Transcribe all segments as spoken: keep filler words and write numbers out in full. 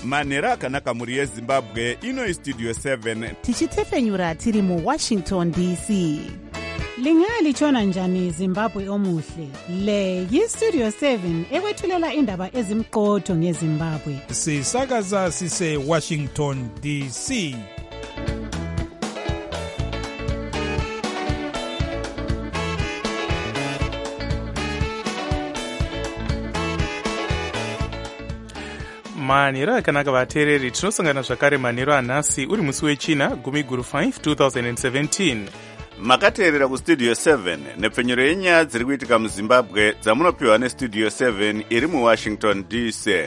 manhero akanaka mhuri yezimbabwe. Ino istudio seven tichitefenyura tiri muwashington D C. Lingalitshona njani Zimbabwe omuhle? Le yistudio seven ekwethulela indaba ezimqotho ngeZimbabwe. Sisakaza sise Washington D C. manhero akanaka vateereri, tinosangana zvakare manhero anhasi uri musi wechina gumi guru five two thousand seventeen. makateerera kustudio seven nepfenyuro yenyaya dziri kuitika muzimbabwe dzamunopiwa nestudio seven iri muwashington D C.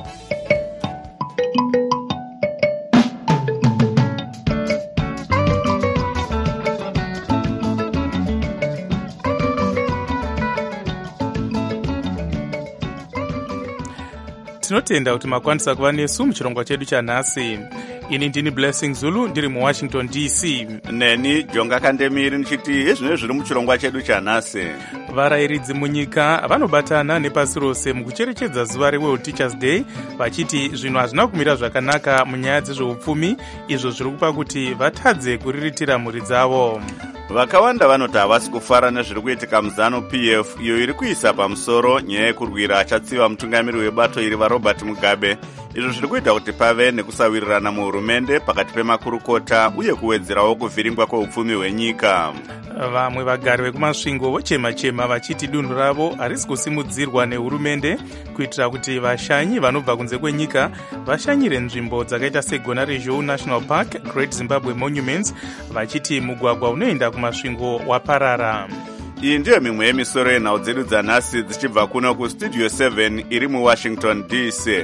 tinotenda kuti makwanisa kuva nesu muchirongwa chedu chanhasi. Ini ndini Blessing Zulu ndiri muwashington D C. Neni Jonga Kandemiri ndichiti ezvino zviri muchirongwa chedu chanhasi. Varayiridzi munyika vanobatana nepasi rose mukucherechedza zuva reWorld Teachers Day vachiti zvinhu hazvina kumira zvakanaka munyaya dzezveupfumi, izvo zviri kupa kuti vatadze kuriritira mhuri dzavo. Vakawanda vanoti havasi kufara nezviri kuitika muZanu P F iyo iri kuisa pamusoro nyaya yekurwira achatsiva mutungamiri webato iri vaRobert Mugabe. Izvo zviri kuita kuti pave nekusawirirana muhurumende pakati pemakurukota uye kuwedzerawo kuvhiringwa kweupfumi hwenyika. Vamwe vagari vekumasvingo vochema-chema vachiti dunhu ravo harisi kusimudzirwa nehurumende kuitira kuti vashanyi vanobva kunze kwenyika vashanyire nzvimbo dzakaita segona rezhou National Park, Great Zimbabwe Monuments, vachiti mugwagwa unoenda kumasvingo waparara. Iyi ndiyo mimwe yemisoro yenhau dzedu dzanhasi dzichibva kuno kustudio seven iri muwashington D C.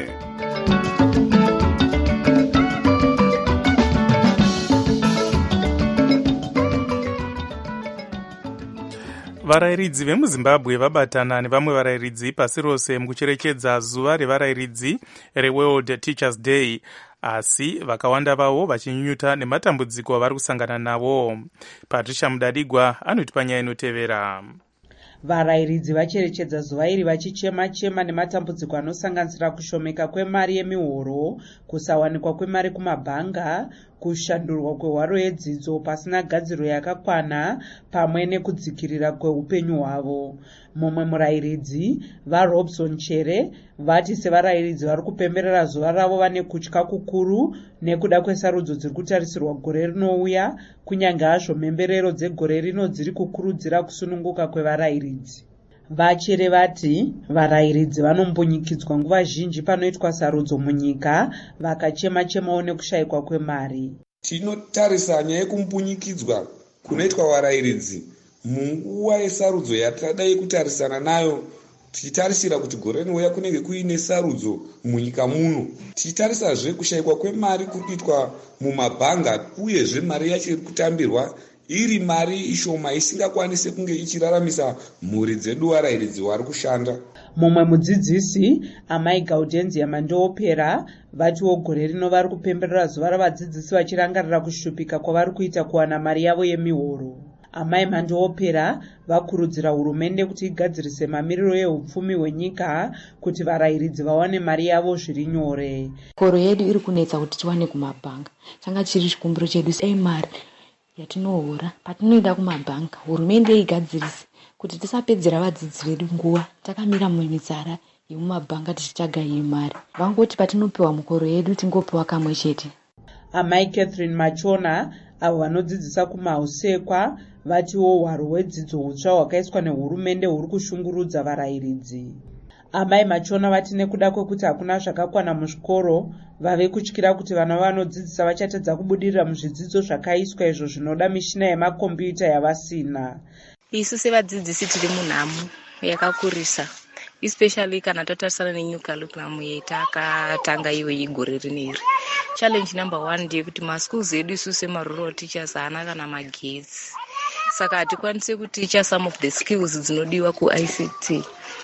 Varayiridzi vemuzimbabwe vabatana nevamwe varayiridzi pasi rose mukucherechedza zuva revarayiridzi reWorld Teachers Day, asi vakawanda vavo vachinyunyuta nematambudziko avari kusangana navo. Patricia Mudadigwa anoti panyaya inotevera. Varayiridzi vacherechedza zuva iri vachichema-chema nematambudziko anosanganisira kushomeka kwemari yemihoro, kusawanikwa kwemari kumabhanga, kushandurwa kwehwaro yedzidzo pasina gadziro yakakwana, pamwe nekudzikirira kweupenyu hwavo. Mumwe murayiridzi, vaRobson Chere, vati sevarayiridzi vari kupemberera zuva ravo vane kutya kukuru nekuda kwesarudzo dziri kutarisirwa gore rinouya, kunyange hazvo mhemberero dzegore rino dziri kukurudzira kusununguka kwevarayiridzi. Vachere vati varayiridzi vanombunyikidzwa nguva zhinji panoitwa sarudzo munyika, vakachema-chemawo nekushayikwa kwemari. Tinotarisa nyaya yekumbunyikidzwa kunoitwa varayiridzi munguva yesarudzo yatadai kutarisana nayo, tichitarisira kuti gore rinouya kunenge kuine sarudzo munyika muno. Tichitarisazve kushayikwa kwemari kuri kuitwa mumabhanga, uyezve mari yacho iri kutambirwa iri mari ishoma isingakwanise kunge ichiraramisa mhuri dzedu varayiridzi vari kushanda. Mumwe mudzidzisi, Amai Gaudenzia Mandoopera, vatiwo gore rino vari kupemberera zuva ravadzidzisi vachirangarira kushupika kwavari kuita kuwana mari yavo yemihoro. Amai Mandoopera vakurudzira hurumende kuti igadzirise mamiriro yeupfumi hwenyika kuti varayiridzi vawane mari yavo zviri nyore. Koro yedu iri kunetsa kuti tiwane kumabhanga. Changa chiri chikumbiro chedu semari yatinohora patinoenda kumabhanga, hurumende igadzirise kuti tisapedzera vadzidzi vedu nguva takamira mumitsara yemumabhanga tichitsvaga iyi mari. Vangoti patinopiwa mukoro yedu tingopiwa kamwe chete. Amai Catherine Machona, avo vanodzidzisa kumausekwa, vatiwo hwaro hwedzidzo hutsva hwakaiswa nehurumende huri kushungurudza varayiridzi. Amai Machona vati nekuda kwekuti hakuna zvakakwana muzvikoro, vave kutyira kuti vana vanodzidzisa vachatedza kubudirira muzvidzidzo zvakaiswa izvo zvinoda mishina yemakombiyuta yavasina. Isu sevadzidzisi tiri munhamo yakakurisa, especially kana tatarisana nenew curriculum yetakatanga iyo yegore rineri. Challenge number one ndeyekuti maschools edu isu semarural teachers haana kana magetsi, saka hatikwanise kuticha some of the skills dzinodiwa kuI C T.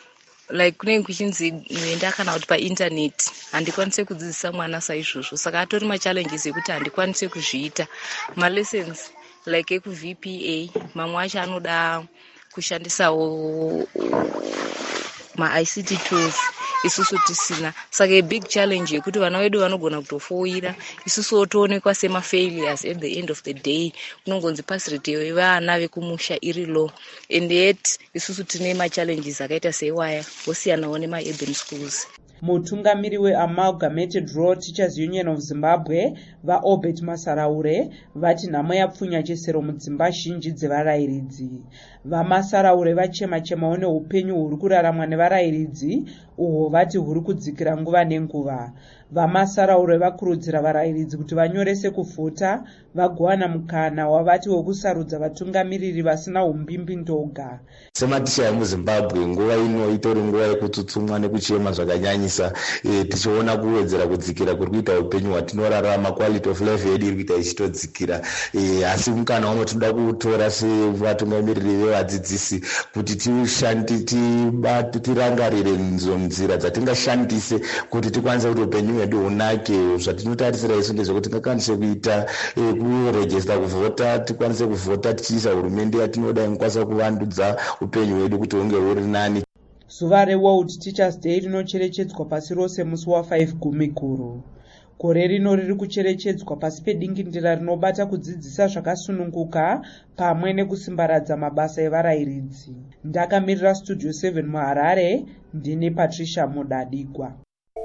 Like kunenge kuchinzi muenda kana kuti painternet handikwanise kudzidzisa mwana saizvozvo, saka atori machallenges ekuti handikwanise kuzviita. Malessons like ekuV P A mamwe acho anoda kushandisawo maI C T tools isusu tisina. Saka big challenge yekuti vana vedu vanogona kutofoira isusu toonekwa semafailures at the end of the day. Kunongonzi pass rate yevana vekumusha iri low, and yet isusu tine machallenges akaita seiwaya vosiyanawo nemaurban schools. Mutungamiri weAmalgamated Rural Teachers Union of Zimbabwe vaObert Masaraure vati nhamo yapfunya chisero mudzimba zhinji dzevarayiridzi. VaMasaraure vachema-chemawo neupenyu huri kuraramwa nevarayiridzi uhwo vati huri kudzikira nguva nenguva. VaMasaraure vakurudzira varayiridzi kuti vanyorese kuvhota vagowana mukana wavati wekusarudza vatungamiriri vasina umbimbi ndoga. Sematicha emuZimbabwe nguva ino itori nguva yekutsutsumwa nekuchema zvakanyanyisa, e, tichiona kuwedzera kudzikira kuri kuita upenyu hwatinorarama, quality of life yedu iri kuita ichitodzikira. E, asi mukana uno tinoda kutora sevatungamiriri vevadzidzisi kuti tirangarire nzira dzatingashandise kuti tikwanise kuti upenyu hwedu hunake. Zvatinotarisira isu ndezvekuti tingakwanise kuita e, kuregista kuvhota, tikwanise kuvhota tichiisa hurumende yatinoda ingakwanisa kuvandudza upenyu hwedu kuti hunge huri nani. Zuva reWorld Teachers Day rinocherechedzwa pasi rose musi wa5 Gumiguru. Gore rino riri kucherechedzwa pasi pedingindira rinobata kudzidzisa zvakasununguka pamwe nekusimbaradza mabasa evarayiridzi. Ndakamirira Studio seven muHarare, ndine Patricia Mudadigwa.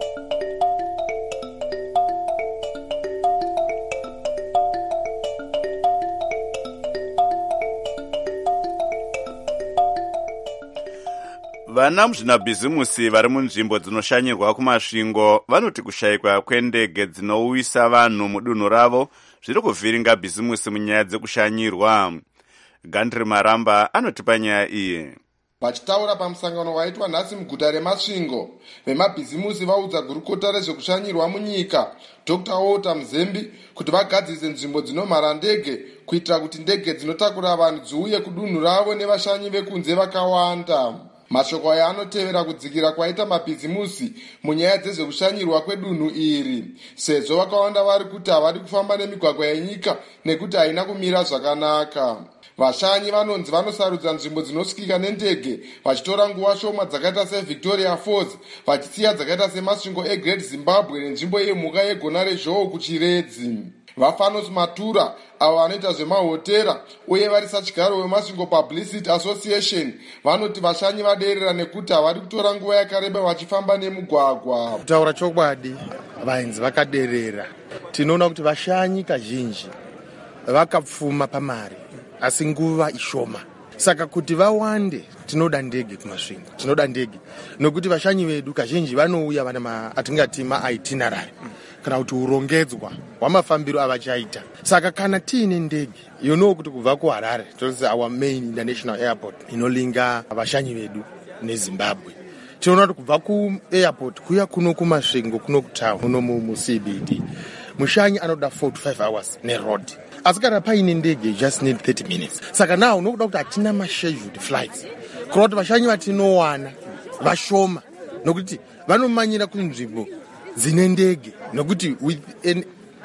Vana muzvinabhizimusi vari munzvimbo dzinoshanyirwa kumasvingo vanoti kushayikwa kwendege dzinouyisa vanhu mudunhu ravo zviri kuvhiringa bhizimusi munyaya dzekushanyirwa. Gandri Maramba anotipa nyaya iyi. Vachitaura pamusangano waitwa nhasi muguta remasvingo, vemabhizimusi vaudza gurukota rezvekushanyirwa munyika Doctor Walter Mzembi kuti vagadzise nzvimbo dzinomhara ndege kuitira kuti ndege dzinotakura vanhu dziuye kudunhu ravo nevashanyi vekunze vakawanda. Mashoko aya anotevera kudzikira kwaita mabhizimusi munyaya dzezvekushanyirwa kwedunhu iri, sezvo vakawanda vari kuti havari kufamba nemigwagwa yenyika nekuti haina kumira zvakanaka. Vashanyi vanonzi vanosarudza nzvimbo dzinosvikika nendege vachitora nguva shoma dzakaita seVictoria Falls vachisiya dzakaita semasvingo eGreat Zimbabwe nenzvimbo yemhuka yegona rezhou kuchiredzi. Vafanos Matura avo vanoita zvemahotera uye vari sachigaro wemasvingo Publicity Association vanoti vashanyi vaderera nekuti havari kutora nguva yakareba vachifamba nemugwagwa. Kutaura chokwadi, vaenzi vakaderera. Tinoona kuti vashanyi kazhinji vakapfuma pamari asi nguva ishoma. Saka kuti vawande tinoda ndege kumasvingo, tinoda ndege nokuti vashanyi vedu kazhinji vanouya vana ma atingati ma itinerary kana kuti urongedzwa hwamafambiro avachaita. Saka kana tiine ndege yono kuti kubva kuHarare, tonzi our main international airport inolinga vashanyi vedu neZimbabwe, tinoona kuti kubva kuairport kuya kuno kumasvingo kuno kutown kuno muC B D mushanyi anoda forty-five hours neroad. Asi kana paine ndege just need thirty minutes. Saka now unokuda kuti hatina ma-scheduled flights. Kuna kuti vashanyi vatinowana vashoma nokuti vanomanyira kunzvimbo dzine ndege nokuti with, an,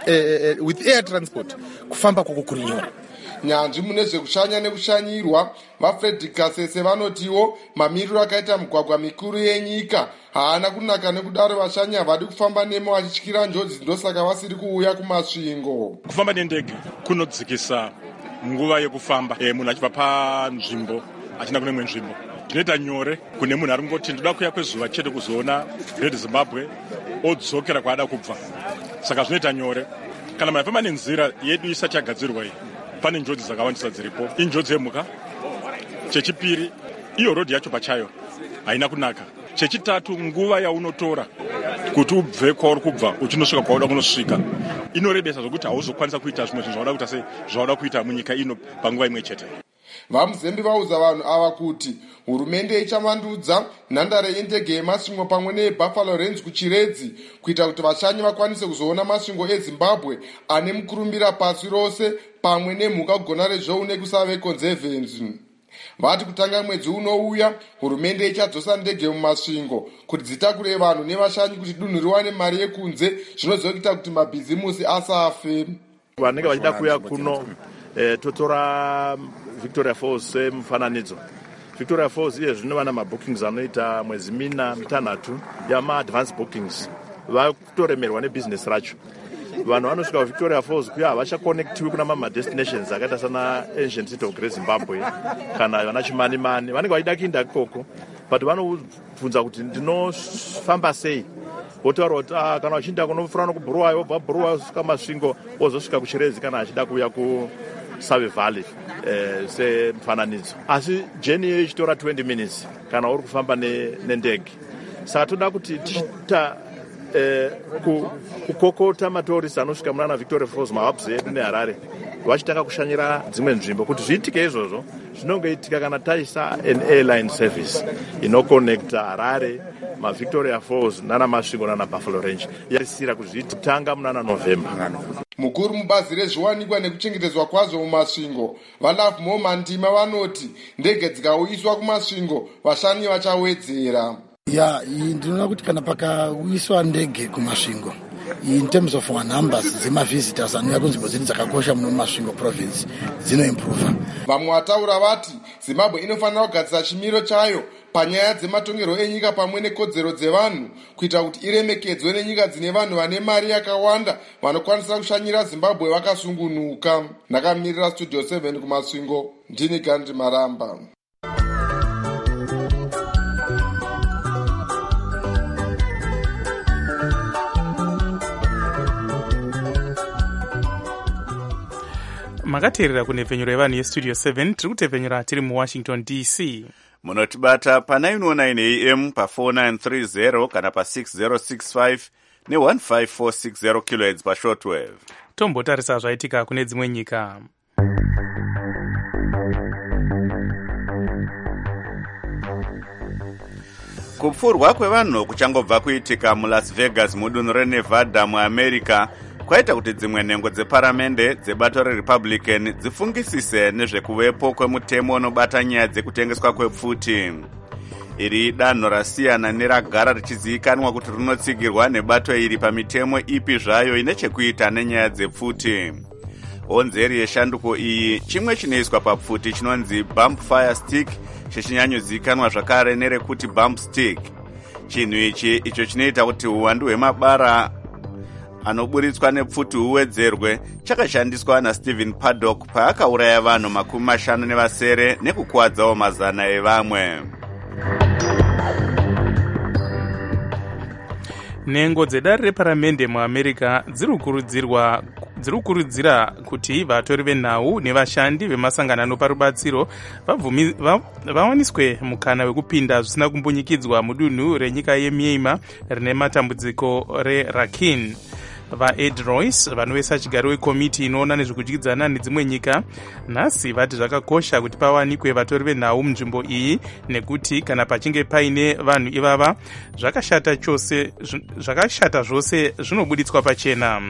uh, with air transport kufamba kwako kuri nyore. Nyanzvi mune zvekushanya nekushanyirwa vaFredrick Kasese vanotiwo mamiriro akaita migwagwa mikuru yenyika haana kunaka nekudaro vashanyi havadi kufamba nemo vachityira njodzi ndosaka vasiri kuuya kumasvingo. Kufamba nendege kunodzikisa nguva yekufamba e, munhu achibva panzvimbo achina kune imwe nzvimbo. Zvinoita nyore kune munhu ari kungoti ndoda kuuya kwezuva chete kuzoona Great Zimbabwe odzokera kwaada kubva. Saka zvinoita nyore kana munhu afamba nenzira yedu isati yagadzirwa iyi. Pane njodzi dzakawandisa dziripo, injodzi yemhuka. Chechipiri, iyo road yacho pachayo haina kunaka. Chechitatu, nguva yaunotora kuti ubve kwauri kubva uchinosvika kwauda kunosvika inorebesa zvokuti hauzokwanisa kuita zvimwe zvinhu zvauda kuita sei zvauda kuita munyika ino panguva imwe chete. VaMuzembi vaudza vanhu ava kuti hurumende ichavandudza nhandare yendege yemasvingo pamwe neBuffalo Range kuchiredzi kuita kuti vashanyi vakwanise kuzoona masvingo eZimbabwe ane mukurumbira pasi rose pamwe nemhuka kugona rezvou nekusave conservancy. Vati kutanga mwedzi unouya hurumende ichadzosa ndege mumasvingo kuti dzitakure vanhu nevashanyi kuti dunhu riwane mari yekunze zvinozoita kuti mabhizimusi asafe. Vanenge vachida kuya kuno eh, totora Victoria Falls semufananidzo Victoria Falls iye zvino vana mabookings anoita mwezi mina mitanhatu yama-advance bookings vakutoremerwa nebusiness racho. Vanhu vanosvika kuVictoria Falls kuya havachaconnectiwi kuna mamadestinations akaita sana ancient city of Great Zimbabwe kana vana Chimanimani, vanenge vachida kuinda ikoko but vanobvunza kuti ndinofamba sei, votaura kuti ah, kana vachiinda kunofanira nokubhuruwayo wobva bhuruwayo kusvika Masvingo wozosvika kuChirezi kana achida kuuya kuSave Valley eh, semufananidzo. Asi jeni iyo ichitora twenty minutes kana uri kufamba nendege. Saka toda kuti tichita eh, kukokota matourist anosvika munana Victoria Falls, mahubs edu neHarare vachitanga kushanyira dzimwe nzvimbo. Kuti zviitike izvozvo zvinongaitika kana taisa an airline service inoconnecta Harare, maVictoria Falls nana Masvingo nana Buffalo Range yaisira kuzvitanga munana November. Mukuru mubazi rezviwanikwa nekuchengetedzwa kwazvo mumasvingo vaLove More Mandima vanoti ndege dzikauyiswa kumasvingo vashandi vachawedzera. Ya, ndinoona kuti kana pakauyiswa ndege kumasvingo in terms of our numbers dzemavisitors anouya kunzvimbo dzedu dzakakosha muno mumasvingo province dzinoimprova. Vamwe vataura vati Zimbabwe inofanira kugadzira chimiro chayo panyaya dzematongerwo enyika pamwe nekodzero dzevanhu kuita kuti iremekedzwe nenyika dzine vanhu vane mari yakawanda vanokwanisa kushanyira Zimbabwe vakasungunuka. Ndakamirira Studio seven kumasvingo, ndini Gandhi Maramba. Makateerera kunepfenyuro yevanhu yestudio seven, tiri kutepfenyura tiri muWashington D C. Munotibata pa nine oh nine A M pa four nine three zero kana pa six zero six five ne one five four six zero kilohertz pa shortwave. Tombotarisa zvaitika kune dzimwe nyika. Kupfurwa kwevanhu kuchangobva kuitika muLas Vegas mudunhu reNevada muAmerica kwaita kuti dzimwe nhengo dzeparamende dzebato reRepublican dzifungisise nezvekuvepo kwemutemo unobata nyaya dzekutengeswa kwepfuti. Iri danho rasiyana neragara richizivikanwa kuti rinotsigirwa nebato iri pamitemo ipi zvayo ine chekuita nenyaya dzepfuti. Onzeri yeshanduko iyi chimwe chinoiswa papfuti chinonzi bump fire stick chichinyanyozivikanwa zvakare nerekuti bump stick. Chinhu ichi icho chinoita kuti uwandu hwemabara anoburitswa nepfuti huwedzerwe chakashandiswa naStephen Paddock paakauraya vanhu makumi mashanu nevasere nekukuwadzawo mazana evamwe. Nhengo dzedare reparamende muAmerica dzirikukurudzirwa dzirikukurudzira kuti vatori venhau nevashandi vemasangano anopa rubatsiro vawaniswe mukana wekupinda zvisina kumbunyikidzwa mudunhu renyika yeMyanmar rine matambudziko reRakhine. VaEd Royce vanovesa chigaro wekomiti inoona nezvekudyidzana nedzimwe nyika nhasi vati zvakakosha kuti pawanikwe vatori venhau munzvimbo iyi nekuti kana pachinge paine vanhu ivava zvakashata chose zvakashata zvose zvinobuditswa pachena.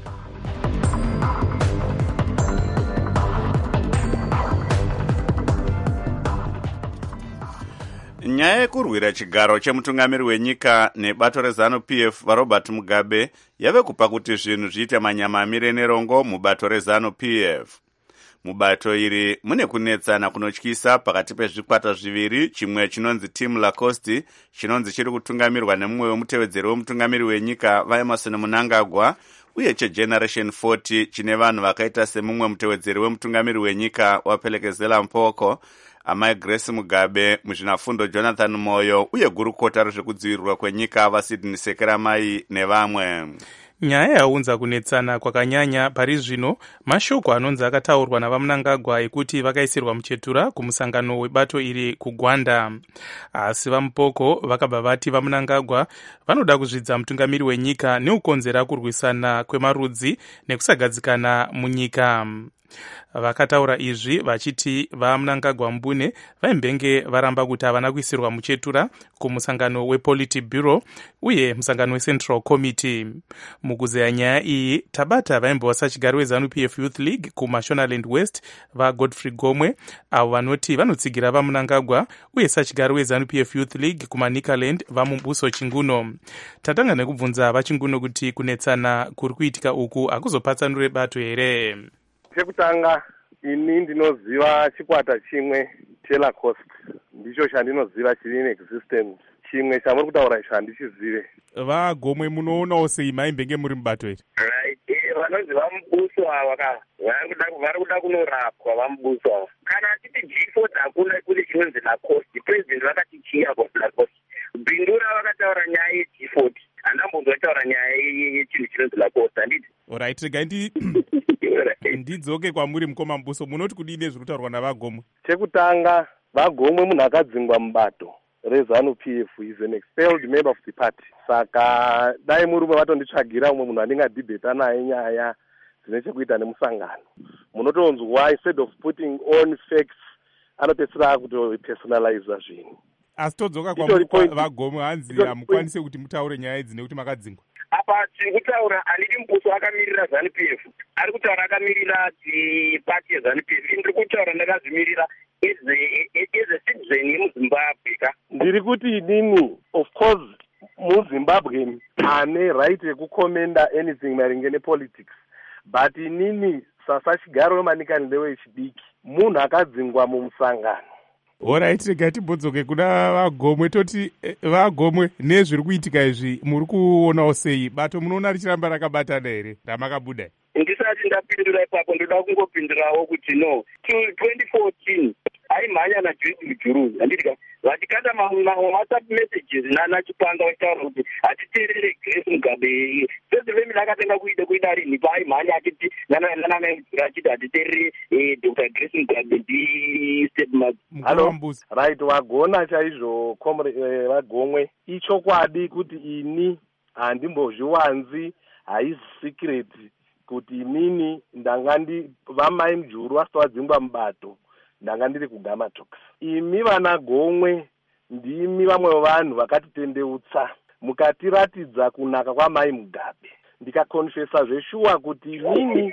Nyaya yekurwira chigaro chemutungamiri wenyika nebato reZANU-P F vaRobert Mugabe yave kupa kuti zvinhu zviite manyama amire nerongo mubato reZANU-P F. Mubato iri mune kunetsana kunotyisa pakati pezvikwata zviviri, chimwe chinonzi Team Lacoste chinonzi chiri kutungamirwa nemumwe wemutevedzeri wemutungamiri wenyika vaEmerson Mnangagwa uye cheGeneration forty chine vanhu vakaita semumwe mutevedzeri wemutungamiri wenyika waPhelekezela Mpoko, amai Grace Mugabe, muzvinafundo Jonathan Moyo uye gurukota rezvekudzivirirwa kwenyika vaSydney Sekeramai nevamwe. Nyaya yaunza kunetsana kwakanyanya pari zvino mashoko anonzi akataurwa navaMnangagwa ekuti vakaisirwa muchetura kumusangano webato iri kuGwanda. Asi vaMupoko vakabva vati vaMnangagwa vanoda kuzvidza mutungamiri wenyika neukonzera kurwisana kwemarudzi nekusagadzikana munyika. Vakataura izvi vachiti vaMnangagwa Mbune vaimbenge varamba kuti havana kuisirwa muchetura kumusangano wePolitburo uye musangano weCentral Committee. Mukuzeya nyaya iyi tabata vaimbova sachigaro weZANU-P F Youth League kuMashonaland West vaGodfrey Gomwe avo vanoti vanotsigira vaMnangagwa uye sachigaro weZANU-P F Youth League kuManicaland vaMubuso Chinguno. Tatanga nekubvunza vaChinguno kuti kunetsana kuri kuitika uku hakuzopatsanure bato here. Chekutanga ini ndinoziva chikwata chimwe chelacost ndicho chandinoziva chiri in existence. Chimwe chamuri kutaura icho handichizive. Vagomwe munoonawo sei maimbenge muri mubato iri? Vanonzi vamubuswa ava vari kuda kunorapwa vamubuswa ava. Kana achiti G four hakuna kuti chinonzi lacost. President vakati chiya kwa lacost. Bindura vakataura nyaya ye-G forty. Handambonzotaura nyaya yechinhu chinonzi lacost handiti. Alright, regai ndi ndidzoke kwamuri mukoma mubuso. Munoti kudini zviri kutaurwa navagomwe? Chekutanga, vagomwe munhu akadzingwa mubato reZANU P F is an expelled member of the party. Saka dai murume vatonditsvagira umwe munhu andingadhibheta naye nyaya dzine chekuita nemusangano. Munotonzwa instead of putting on facts anopedzisira akutopersonaliza zvinhu. Asi todzoka kwamuri vagomwe hanzi hamukwanise kuti mutaure nyaya idzi nekuti makadzingwa. Apa tiri kutaura andidi mubuso akamirira ZANU P F. Ari kutaura akamirira pati yeZANU P F. Ndiri kutaura ndakazvimirira as a citizen yemuZimbabwe ka. Ndiri kuti inini of course muZimbabwe ane right yekukomenda anything maringe nepolitics. But inini sasachigaro wemanikani lewe chidiki munhu akadzingwa mumusangano. Alright, regai tibodzoke kuna vagomwe. Toti vagomwe nezviri kuitika izvi muri kuonawo sei? Bato munoona richiramba rakabatana here ramakabuda? Ndisati ndapindura ipapo ndoda kungopindurawo kuti no twenty fourteen aimhanya naJoyce Mujuru handitika vachikanda mawhatsapp messages nanachipanga vachitaura kuti hatiteerere Grace Mugabe. Sezi vemina akatenga kuida kuida rini paaimhanya achiti nanamai Mujuru achiti hatiteerere Dr Grace Mugabe ndistepmother. Hello, right, wagona chaizvo vagomwe. Ichokwadi kuti ini handimbozviwanzi, haisi secret kuti inini ndanga ndi vamai Mujuru vasitowadzingwa mubato ndanga ndiri kuGamatox. Imi vana Gomwe ndimi vamwe vanhu vakatitendeutsa mukatiratidza kunaka kwamai Mugabe. Ndikakonfesa zveshuwa kuti inini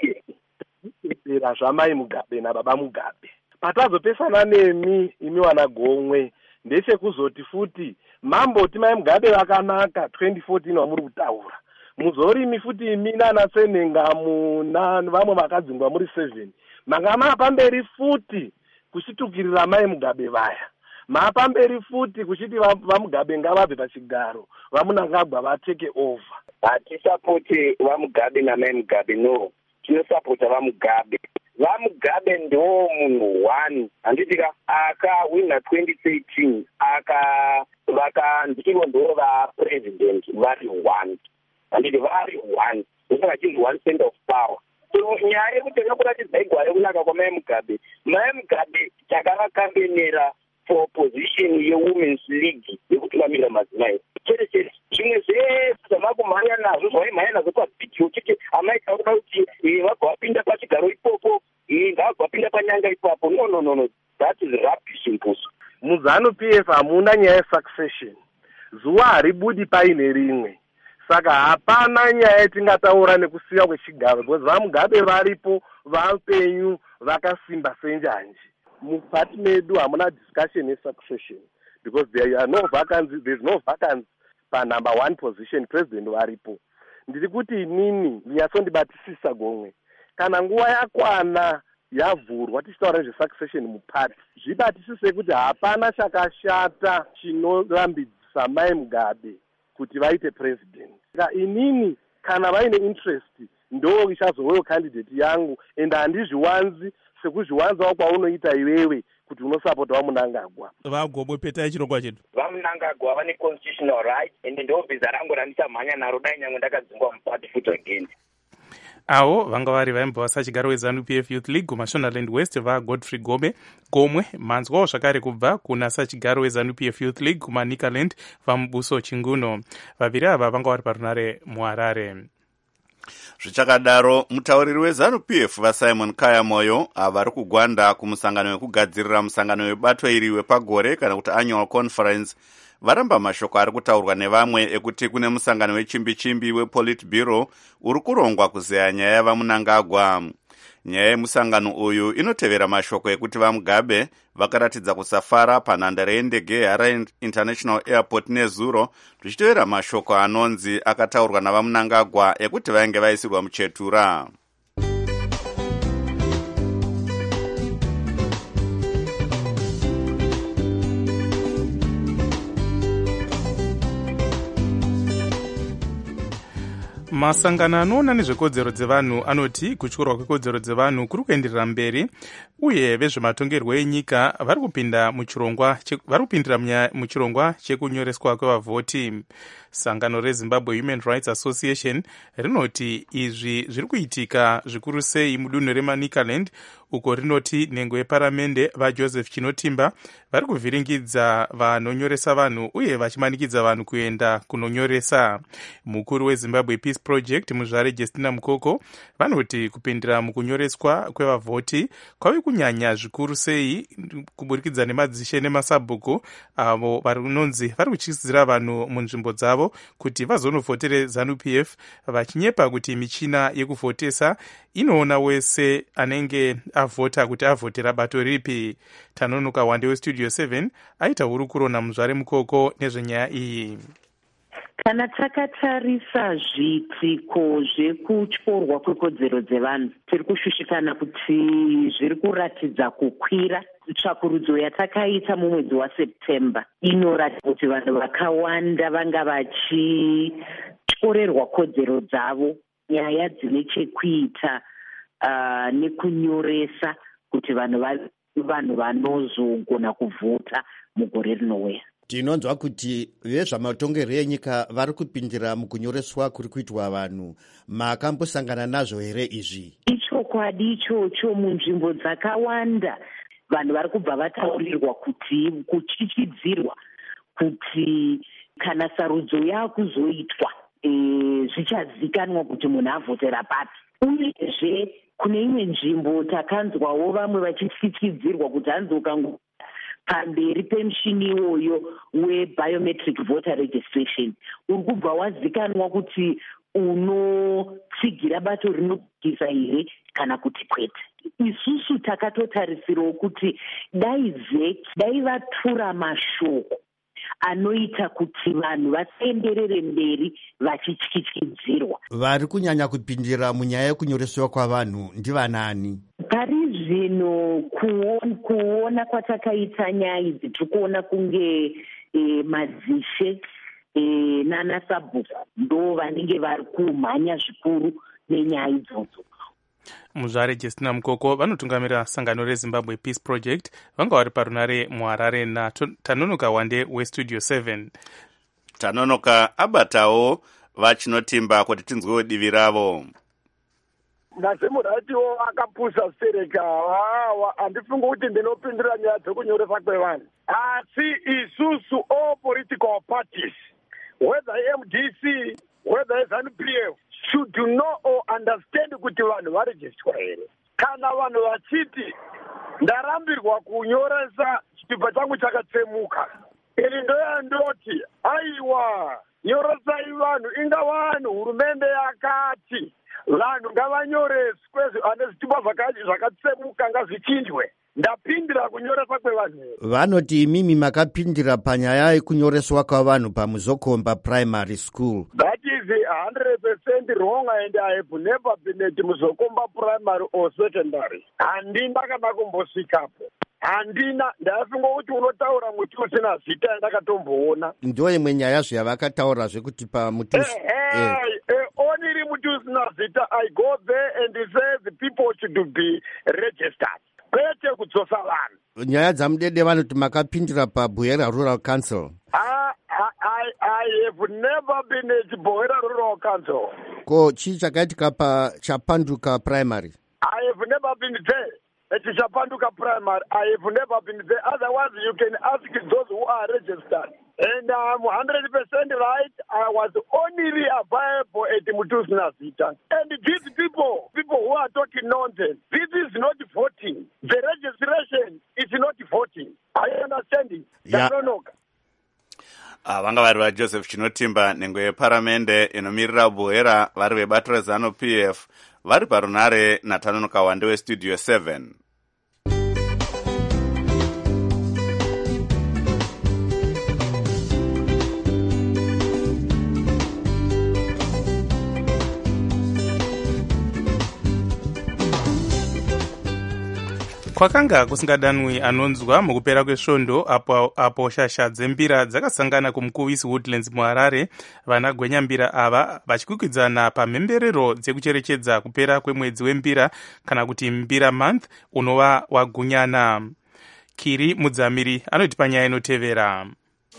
ndera zvamai Mugabe nababa Mugabe. Patazopesana nemi imi vana Gomwe ndechekuzoti futi mamboti mai Mugabe vakanaka twenty fourteen wamuri kutaura. Muzorimi futi imi nana Tsenengamu na vamwe vakadzingwa muri seven. Manga mapamberi futi kuchitukirira mai Mugabe vaya. Mapamberi futi kuchiti vaMugabe ngavabve pachigaro. Vamunangagwa vateke over. Hatisapoti vaMugabe namai Mugabe no. Tinosapota vaMugabe. VaMugabe ndo munhu one handitika akawina twenty thirteen aka vakandikivo ndo vapresident vari one handiti vari one ndosaka chinzi one cent of power. So nyaya yekutenga kuratidza igware kunaka kwamai Mugabe, mai Mugabe takavakambenera for position yewomen's league yekutungamirira madzimai chete chete zvimwe zvese zvamakumhanya nazvo zvawaimhanya nazvo pabhidhiyo chete amaita kuda kuti vabva vapinda pachigaro ipopo ngavabva vapinda panyanga ipapo. No, no, no, no. That is rubbish impuso. MuZANU P F hamuna nyaya yesuccession. Zuva haribudi paine rimwe. Saka hapana nyaya yatingataura nekusiya kwechigaro because vaMugabe varipo vapenyu vakasimba senjanji. Mupati medu hamuna discussion yesuccession because there are no vacancies, there is no vacancy pa number one position president varipo. Ndiri kuti inini ndiyatsondibatisisa Gomwe. Kana nguva yakwana yavhurwa tichitaura nezvesuccession mupati zvibatisise kuti hapana chakashata chinorambidzisa mai Mugabe kuti vaite president. Saka inini kana vaine interest ndo ichazowewo candidate yangu and handizviwanzi sekuzviwanzawo kwaunoita iwewe kuti unosapota vaMunangagwa. Vagomwe petai chirongwa chedu. VaMunangagwa vane constitutional right and ndo bhiza rangu randichamhanya naro dai nyange ndakadzingwa mupati futi again. Avo vanga vari vaimba vasachigaro weZANU P F Youth League kuMashonaland West vaGodfrey Gome Gomwe manzwawo zvakare kubva kuna sachigaro weZANU P F Youth League kuManikaland vaMubuso Chinguno. Vaviri ava vanga vari parunare muHarare. Zvichakadaro mutauriri weZANU P F vaSimon Kaya Moyo avari kugwanda kumusangano wekugadzirira musangano webato iri wepagore kana kuti annual conference varamba mashoko ari kutaurwa nevamwe ekuti kune musangano wechimbi-chimbi wePolitburo uri kurongwa kuzeya nyaya yavaMunangagwa. Nyaya yemusangano uyu inotevera mashoko ekuti vaMugabe vakaratidza kusafara panhandare yendege yeHarare International Airport nezuro, zvichitevera mashoko anonzi akataurwa navaMunangagwa ekuti vainge vaisirwa muchetura. masangano anoona nezvekodzero dzevanhu anoti kutyorwa kwekodzero dzevanhu kuri kuenderera mberi uye vezvematongerwo enyika vari kupinda muchirongwa vari kupindira muchirongwa chekunyoreswa kwevavhoti. Sangano reZimbabwe Human Rights Association rinoti izvi zviri kuitika zvikuru sei mudunhu reManicaland, uko rinoti nhengo yeparamende vaJoseph Chinotimba vari kuvhiringidza vanonyoresa vanhu uye vachimanikidza vanhu kuenda kunonyoresa. Mukuru weZimbabwe Peace Project Muzvare Justina Mukoko vanoti kupindira mukunyoreswa kwevavhoti kwave kunyanya zvikuru sei kuburikidza nemadzishe nemasabhuku avo vanonzi vari kutyisidzira vanhu munzvimbo dzavo kuti vazonuvhotere ZANU P F vachinyepa kuti michina yekuvhotesa inoona wese anenge avhota kuti avhotera bato ripi. Tanonoka Wande weStudio seven aita hurukuro naMuzvare Mukoko nezvenyaya iyi. Kana takatarisa zviitiko zvekutyorwa kwekodzero dzevanhu tiri kushushikana kuti zviri kuratidza kukwira. Tsvakurudzo yatakaita mumwedzi waSeptemba inoratidza kuti vanhu vakawanda vanga vachityorerwa kodzero dzavo, nyaya dzine chekuita uh, nekunyoresa kuti vanhu vanhu vanozogona kuvhota mugore rinouya. Tinonzwa kuti vezvamatongerwo enyika vari kupindira mukunyoreswa kuri kuitwa vanhu. Makambosangana nazvo here izvi? Ichokwadi ichocho. Munzvimbo dzakawanda vanhu vari kubva vataurirwa kuti kuchichidzirwa kuti kana sarudzo yakuzoitwa e, zvichazikanwa kuti munhu avhotera papi. Uyezve kune imwe nzvimbo takanzwawo vamwe vachityidzidzirwa kuti hanzi ukango pamberi pemushini iwoyo webiometric voter registration uri kubva wazikanwa kuti unotsigira bato rinopikisa here kana kuti kwete. Isusu takatotarisirawo kuti dai vheki dai vatura mashoko anoita kuti vanhu vasaenderere mberi vachityityidzirwa. Vari kunyanya kupindira munyaya yekunyoreswa kwavanhu ndivanani? Pari zvino kuona, kuona kwatakaita nyaya idzi tiri kuona kunge e, madzishe e, nanasabhuku ndo vanenge vari kumhanya zvikuru nenyaya idzodzo. Muzvare Justina Mukoko vanotungamirira sangano reZimbabwe Peace Project vanga vari parunare muHarare naTanonoka Wande weStudio seven. Tanonoka abatawo vachinotimba kuti tinzwewo divi ravo. Nazemuratiwo akapusa sereka handifunga kuti ndinopindira nyaya dzekunyoresa kwevanhu, asi isusu all political parties whether M D C whether ZANU P F should know or understand kuti vanhu varejistwa here. Kana vanhu vachiti ndarambirwa kunyoresa chitupa changu chakatsemuka, ini ndoyandoti aiwa nyoresai vanhu, inga vanhu hurumende yakati vanhu ngavanyoreswe ane zvitupa zvakatsemuka ngazvichinjwe. Ndapindira kunyoresa kwevanhu. Vanoti imimi makapindira panyaya yekunyoreswa kwavanhu pamuzokomba primary school. That is one hundred percent wrong and I have never been at muzokomba primary or secondary. Handina kana kumbosvikapo. Handina, ndafunga kuti unotaura muti usina zita ndakatomboona. Ndo imwe nyaya zvavakataura zvekuti pamuti eh, eh, eh, only muti usina zita I go there and say the people should be registered. Kwete kudzosa vanhu. Nyaya dzamudede vanoti makapindira paBhoera Rural Council. I, I, I have never been at Boera Rural Council. Ko chii chakaitika pa Chapanduka Primary? I have never been there. At Chapanduka Primary, I have never been there. Otherwise, you can ask those who are registered. And I'm one hundred percent right. I was only available at Mutus Nazita. And these people, people who are talking nonsense, this is not voting. The registration is not voting. Are you understanding? Yeah. Uh, vanga vari vaJoseph Chinotimba nhengo yeparamende inomirira Bhoera vari vebato reZANU P F vari parunare naTanonoka Wande weStudio seven. kwakanga kusingadanwi anonzwa mukupera kwesvondo apo, apo shasha dzembira dzakasangana kumukuvisi Woodlands muharare. Vanagwenya mbira ava vachikwikwidzana pamhemberero dzekucherechedza kupera kwemwedzi wembira kana kuti mbira month unova wagunyana. Kiri Mudzamiri anoti panyaya inotevera.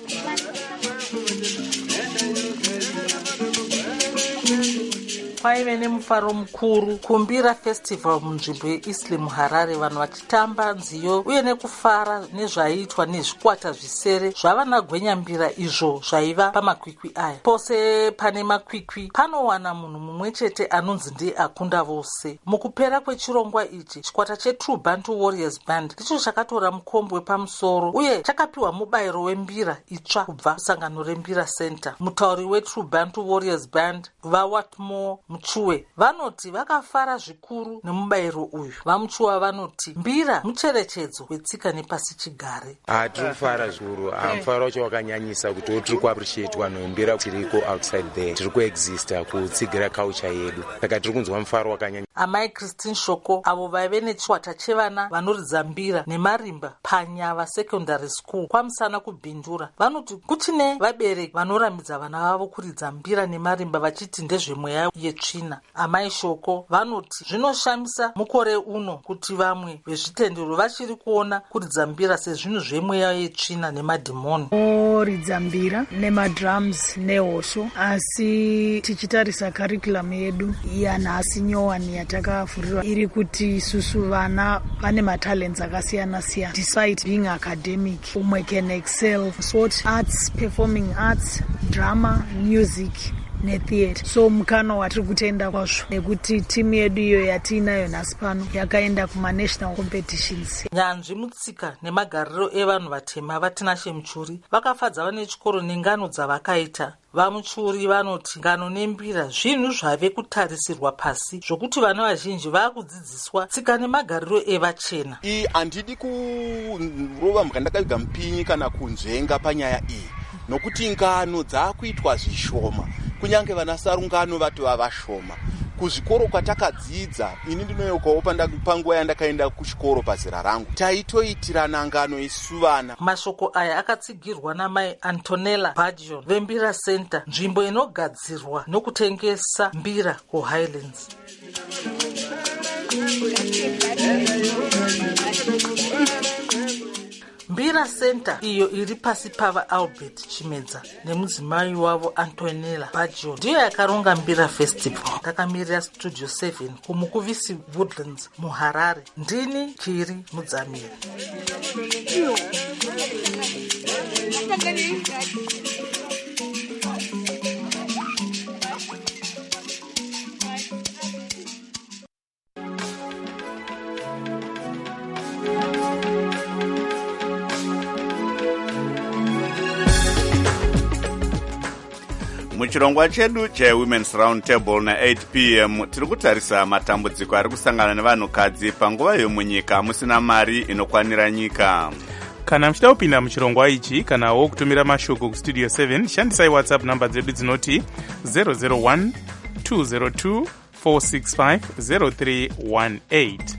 Kwaive nemufaro mukuru kumbira festival munzvimbo yeIsle muHarare, vanhu vachitamba nziyo uye nekufara nezvaiitwa nezvikwata zvisere zvavanagwenyambira izvo zvaiva pamakwikwi aya. Pose pane makwikwi panowana munhu mumwe chete anonzi ndiye akunda vose. Mukupera kwechirongwa ichi, chikwata cheTrue Bantu Warriors Band ndicho chakatora mukombe wepamusoro uye chakapiwa mubayiro wembira itsva kubva kusangano rembira center. Mutauri weTrue Bantu Warriors Band vaWatmore Muchuwe vanoti vakafara zvikuru nemubayiro uyu. Vamuchuwa vanoti mbira mucherechedzo wetsika nepasi chigare. Ah, tiri kufara zvikuru. Ah, mufaro wacho wakanyanyisa kuti tiri kuappreciate vanhu vembira tiriko outside there. Tiri kuexista kutsigira culture yedu. Saka tiri kunzwa mufaro wakanyanyisa. Amai Christine Shoko avo vaive nechikwata chevana vanoridza mbira nemarimba paNyava Secondary School kwamusana kubhindura vanoti kuchine vabereki vanoramidza vana vavo kuridza mbira nemarimba vachiti ndezvemweya yetsvina. Amai Shoko vanoti zvinoshamisa mukore uno kuti vamwe vezvitendero vachiri kuona kuridza mbira sezvinhu zvemweya yetsvina nemadhimoni. Oridza mbira nemadrums nehosho, asi tichitarisa curriculum yedu yanhasi nyowani yatakavhurirwa iri kuti isusu vana vane matalents akasiyana siyana despite being academic. Umwe can excel sport, arts, performing arts, drama, music netheatre. So mukano watiri kutenda kwazvo nekuti timu yedu iyo yatiinayo nhasi pano yakaenda kuma-national competitions. Nyanzvi mutsika nemagariro evanhu vatema vatinashe Muchuri vakafadza vane chikoro nengano dzavakaita. Vamuchuri vanoti ngano nembira zvinhu zvave kutarisirwa pasi zvokuti vana vazhinji vakudzidziswa tsika nemagariro evachena. Iyi handidi kurova mukandakaviga mupinyi kana kunzvenga panyaya iyi, nokuti ngano dzakuitwa zvishoma, kunyange vanasarungano vati vavashoma. Kuzvikoro kwatakadzidza, ini ndinoyokawo panguva yandakaenda kuchikoro pazera rangu, taitoitirana ngano isu vana. Mashoko aya akatsigirwa namai Antonella Badion vembira center, nzvimbo inogadzirwa nokutengesa mbira kuHighlands. Mbira Center iyo iri pasi pava Albert Chimedza nemudzimai wavo Antonella Badion ndiyo yakaronga Mbira Festival. Takamirira Studio seven kumukuvisi Woodlands muHarare. Ndini Kiri Mudzamiri. Muchirongwa chedu cheWomen's Round Table na eight p m tiri kutarisa matambudziko ari kusangana nevanhukadzi panguva yomunyika musina mari inokwanira nyika. Kana muchida kupinda muchirongwa ichi kanawo kutumira mashoko kustudio seven, shandisai WhatsApp namba dzedu dzinoti zero zero one two zero two four six five zero three one eight.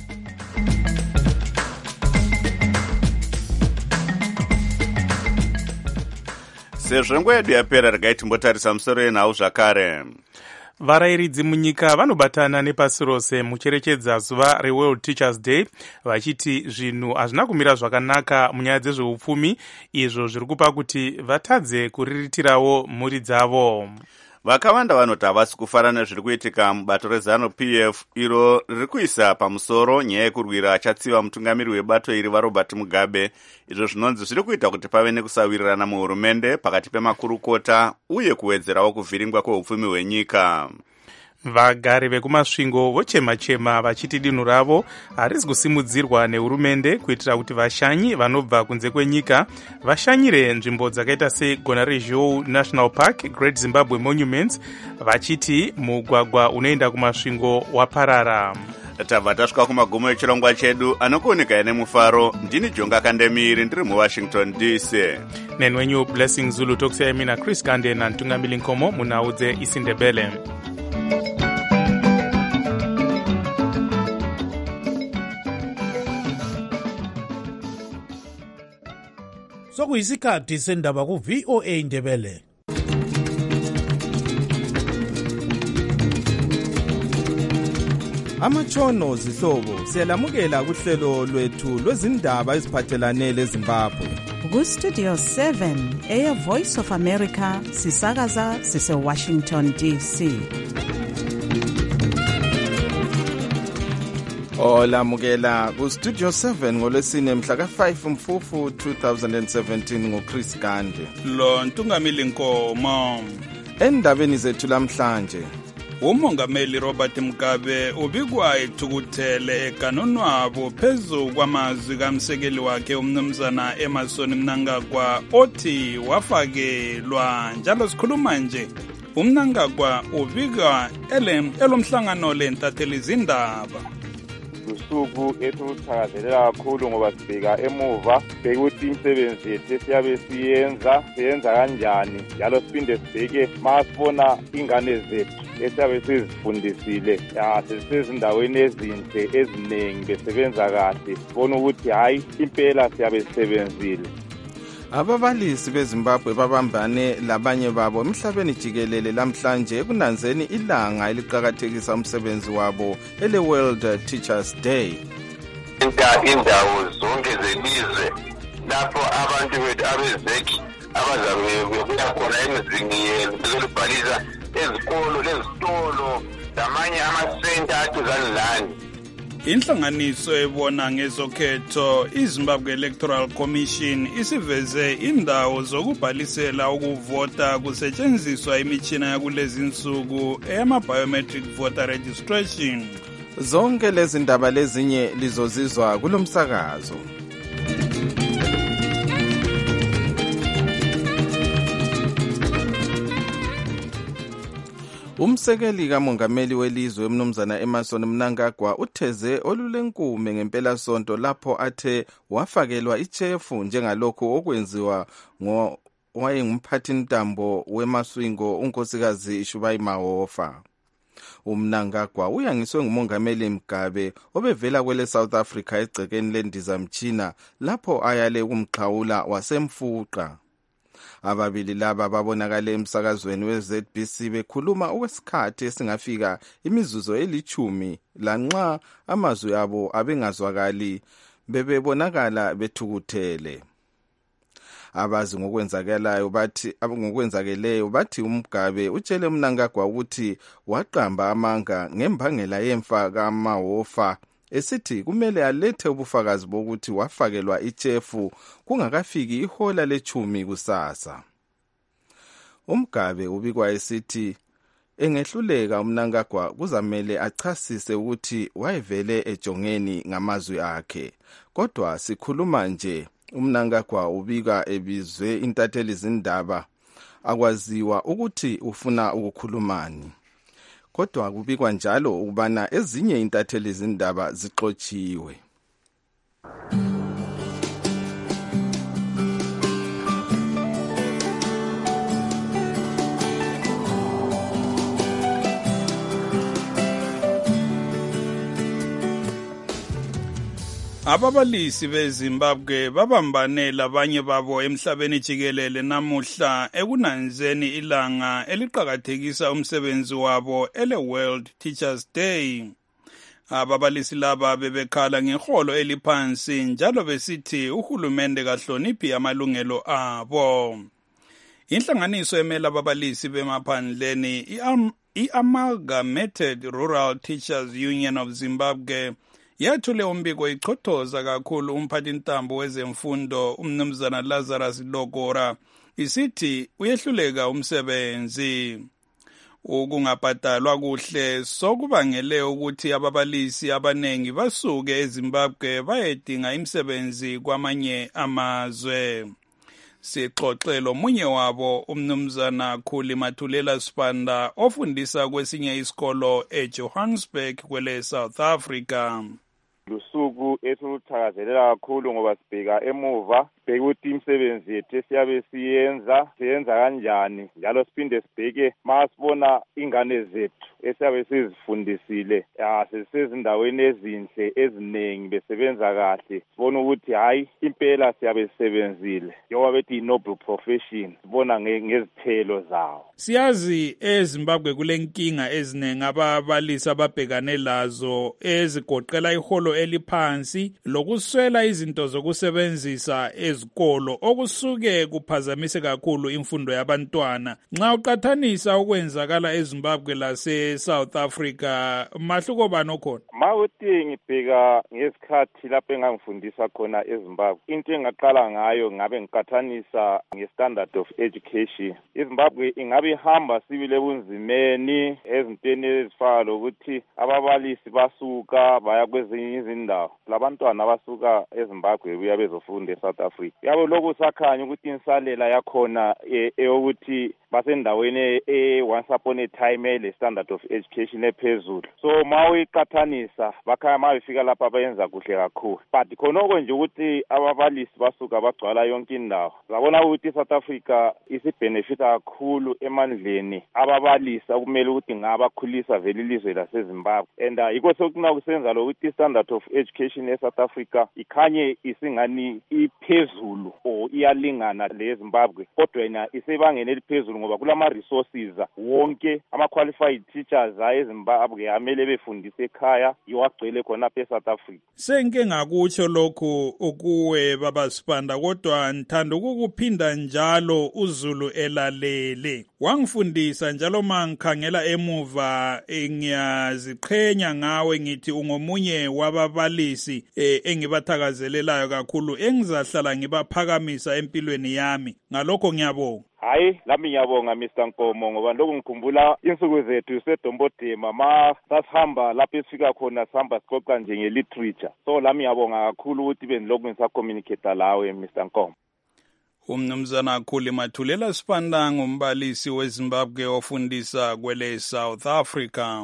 Sezvo nguva yedu yapera, regai timbotarisa musoro yenhau zvakare. Varayiridzi munyika vanobatana nepasi rose mucherechedza zuva reWorld Teachers Day vachiti zvinhu hazvina kumira zvakanaka munyaya dzezveupfumi, izvo zviri kupa kuti vatadze kuriritirawo mhuri dzavo. Vakawanda vanoti havasi kufara nezviri kuitika mubato rezanu P F iro riri kuisa pamusoro nyaya yekurwira achatsiva mutungamiri webato iri vaRobert Mugabe, izvo zvinonzi zviri kuita kuti pave nekusawirirana muhurumende pakati pemakurukota uye kuwedzerawo kuvhiringwa kweupfumi hwenyika. Vagari vekumasvingo vochema-chema vachiti dinhu ravo harisi kusimudzirwa nehurumende kuitira kuti vashanyi vanobva kunze kwenyika vashanyire nzvimbo dzakaita segona rezhou National Park, Great Zimbabwe Monuments, vachiti mugwagwa unoenda kumasvingo waparara. Tabva tasvika kumagumo echirongwa chedu, anokuoneka nemufaro. Ndini Jonga Kandemiri, ndiri muWashington D C. Nenwenyu Blessing Zulu tokusiyai mina Chris Kande na Ntungamili Nkomo munhau dzeIsindebele. sokuyisikhathi sendaba ku-V O A Ndebele. Amatshono zihlobo siyalamukela kuhlelo lwethu lwezindaba eziphathelane leZimbabwe. Ku-Studio seven eya Voice of America sisakaza sise Washington D C. Olamukela ku-Studio seven ngolwesine mhla ka five Mfufu twenty seventeen ngoChris Gande. Lo Ntungamili Nkomo. Endabeni zethu lamhlanje, uMongameli Robert Mugabe ubikwa ethukuthele ekanonwabo phezu kwamazwi kamsekeli wakhe umnumzana Emmerson Mnangagwa othi wafakelwa. Njalo sikhuluma nje, uMnangagwa ubika elomhlangano lentatheli izindaba. Usuku ethuthakazelela kakhulu ngoba sibheka emuva sibheke ukuthi imisebenzi yethu esiyabe siyenza siyenza kanjani, njalo siphinde sibheke masibona ingane zethu esiyabe sizifundisile sezisezindaweni ezinhle eziningi besebenza kahle, sibona ukuthi hayi impela siyabe sisebenzile. Ababalisi beZimbabwe babambane labanye babo emhlabeni jikelele lamhlanje ekunanzeni ilanga eliqhakathekisa umsebenzi wabo ele World Teachers Day. Indawo zonke zelizwe lapho abantu bethu abezeki abazabe bebuya khona emizini yenu bezolibhalisa ezikolo lezitolo lamanye amasenta aduzane lani. Inhlanganiso ebona ngezokhetho iZimbabwe Electoral Commission isiveze indawo zokubhalisela ukuvota kusetshenziswa imitshina yakulezi insuku eyama-biometric voter registration. Zonke lezi ndaba lezinye lizozizwa kulomsakazo. Umsekeli kamongameli welizwe umnumzana Emmerson Mnangagwa utheze olulenkume ngempela sonto lapho athe wafakelwa ichefu njengalokho okwenziwa ngo wayengumphathintambo wemaswingo unkosikazi Shubai Mahofa. UMnangagwa uyangiswe ngumongameli Mugabe obevela kwele South Africa egcekeni lendizamtshina lapho ayale kumxhawula wasemfuqa. Ababili laba babonakale emsakazweni we-Z B C bekhuluma okwesikhathi esingafika imizuzu elichumi lanxa amazwi abo abengazwakali bebebonakala bethukuthele. Abazi ngokwenzakalayo bathi ngokwenzakeleyo bathi uMgabe utshele uMnangagwa ukuthi waqamba amanga ngembangela yemfa kaMahofa esithi kumele alethe ubufakazi bokuthi wafakelwa ichefu kungakafiki ihola lechumi kusasa. uMgabe ubikwa esithi engehluleka uMnangagwa kuzamele achasise ukuthi wayevele ejongeni ngamazwi akhe. Kodwa sikhuluma nje, uMnangagwa ubika ebizwe intatheli izindaba akwaziwa ukuthi ufuna ukukhulumani. Kodwa kubikwa njalo ukubana ezinye intatheli izindaba zixotshiwe. Ababalisi beZimbabwe babambane labanye babo emhlabeni jikelele namuhla ekunanzeni ilanga eliqhakathekisa umsebenzi wabo ele World Teachers Day. Ababalisi laba bebekhala ngeholo eliphansi njalo besithi uhulumende kahloniphi amalungelo abo. Inhlanganiso emela ababalisi bemaphandleni i-Amalgamated Rural Teachers Union of Zimbabwe yathule umbiko ichothoza kakhulu umphathintambo wezemfundo umnumzana Lazarus Lokora isithi uyehluleka umsebenzi. Ukungabhadalwa kuhle sokubangele ukuthi ababalisi abanengi basuke eZimbabwe bayedinga imisebenzi kwamanye amazwe. Sixoxelo munye wabo umnumzana Khuli Mathulela Spanda ofundisa kwesinye isikolo eJohannesburg kwele South Africa. Lusuku ethuthakazelela kakhulu ngoba sibheka emuva sibheke ukuthi imisebenzi yethu esiyabe siyenza siyenza kanjani, njalo siphinde sibheke masibona ingane zethu esiyabe sizifundisile sesezindaweni ezinhle eziningi besebenza kahle sibona ukuthi hayi impela siyabe sisebenzile njengoba bethi i-noble profession sibona ngezithelo zawo. Siyazi eZimbabwe kule nkinga eziningi ababalisi ababhekane lazo ezigoqela iholo eliphansi lokuswela izinto zokusebenzisa ezikolo okusuke kuphazamise kakhulu imfundo yabantwana. Nxa uqathanisa ukwenzakala eZimbabwe lase South Africa mahluko bani okhona? Mawuthi ngibheka ngesikhathi lapho engangifundisa khona eZimbabwe into engaqala ngayo ngabe ngiqathanisa nge-standard of education. iZimbabwe ingabe ihamba sibile bunzimeni ezintweni ezifana lokuthi ababalisi basuka baya kwezinye izindawo labantwana basuka eZimbabwe buya bezofunda eSouth Africa. Yabo lokhu sakhanya ukuthi insalela yakhona eyokuthi basendaweni e once upon a time le standard of education ephezulu. So mawiqathanisa bakhaya mabefika lapha bayenza kuhle kakhulu. But khonoko nje ukuthi ababalisi basuka bagcwala yonke indawo. Zabona ukuthi South Africa isibenefita kakhulu emandleni ababalisi okumele ukuthi ngabakhulisa vele ilizwe laseZimbabwe. And yikho sokuna kusenza lokuthi standard of education eSouth Africa ikhanye isingani iphezulu or iyalingana leZimbabwe. Kodwa ina isebangeni eliphezulu ngoba kulama resources wonke ama qualified teachers ayeZimbabwe amele befundise ekhaya iwagcwele khona phe South Africa. Senke ngakutsho lokho ukuwe baba Sibanda kodwa ngithanda ukukuphinda njalo uZulu elalele. Wangifundisa njalo mangikhangela emuva ngiyaziqhenya ngawe ngithi ungomunye wababalisi eh, engibathakazelelayo kakhulu engizahlala ngibaphakamisa empilweni yami. Ngalokho ngiyabonga. Hayi lami ngiyabonga Mister Nkomo ngoba lokho ngikhumbula insuku zethu seDombodema ma sasihamba lapho esifika khona sihamba siqoqa nje ngeliterature. So lami ngiyabonga kakhulu ukuthi benilokhu ngisacommunicate lawe Mister Nkomo. Umnumzana Khuli Mathulela Sibanda ngumbalisi weZimbabwe ofundisa kwele South Africa.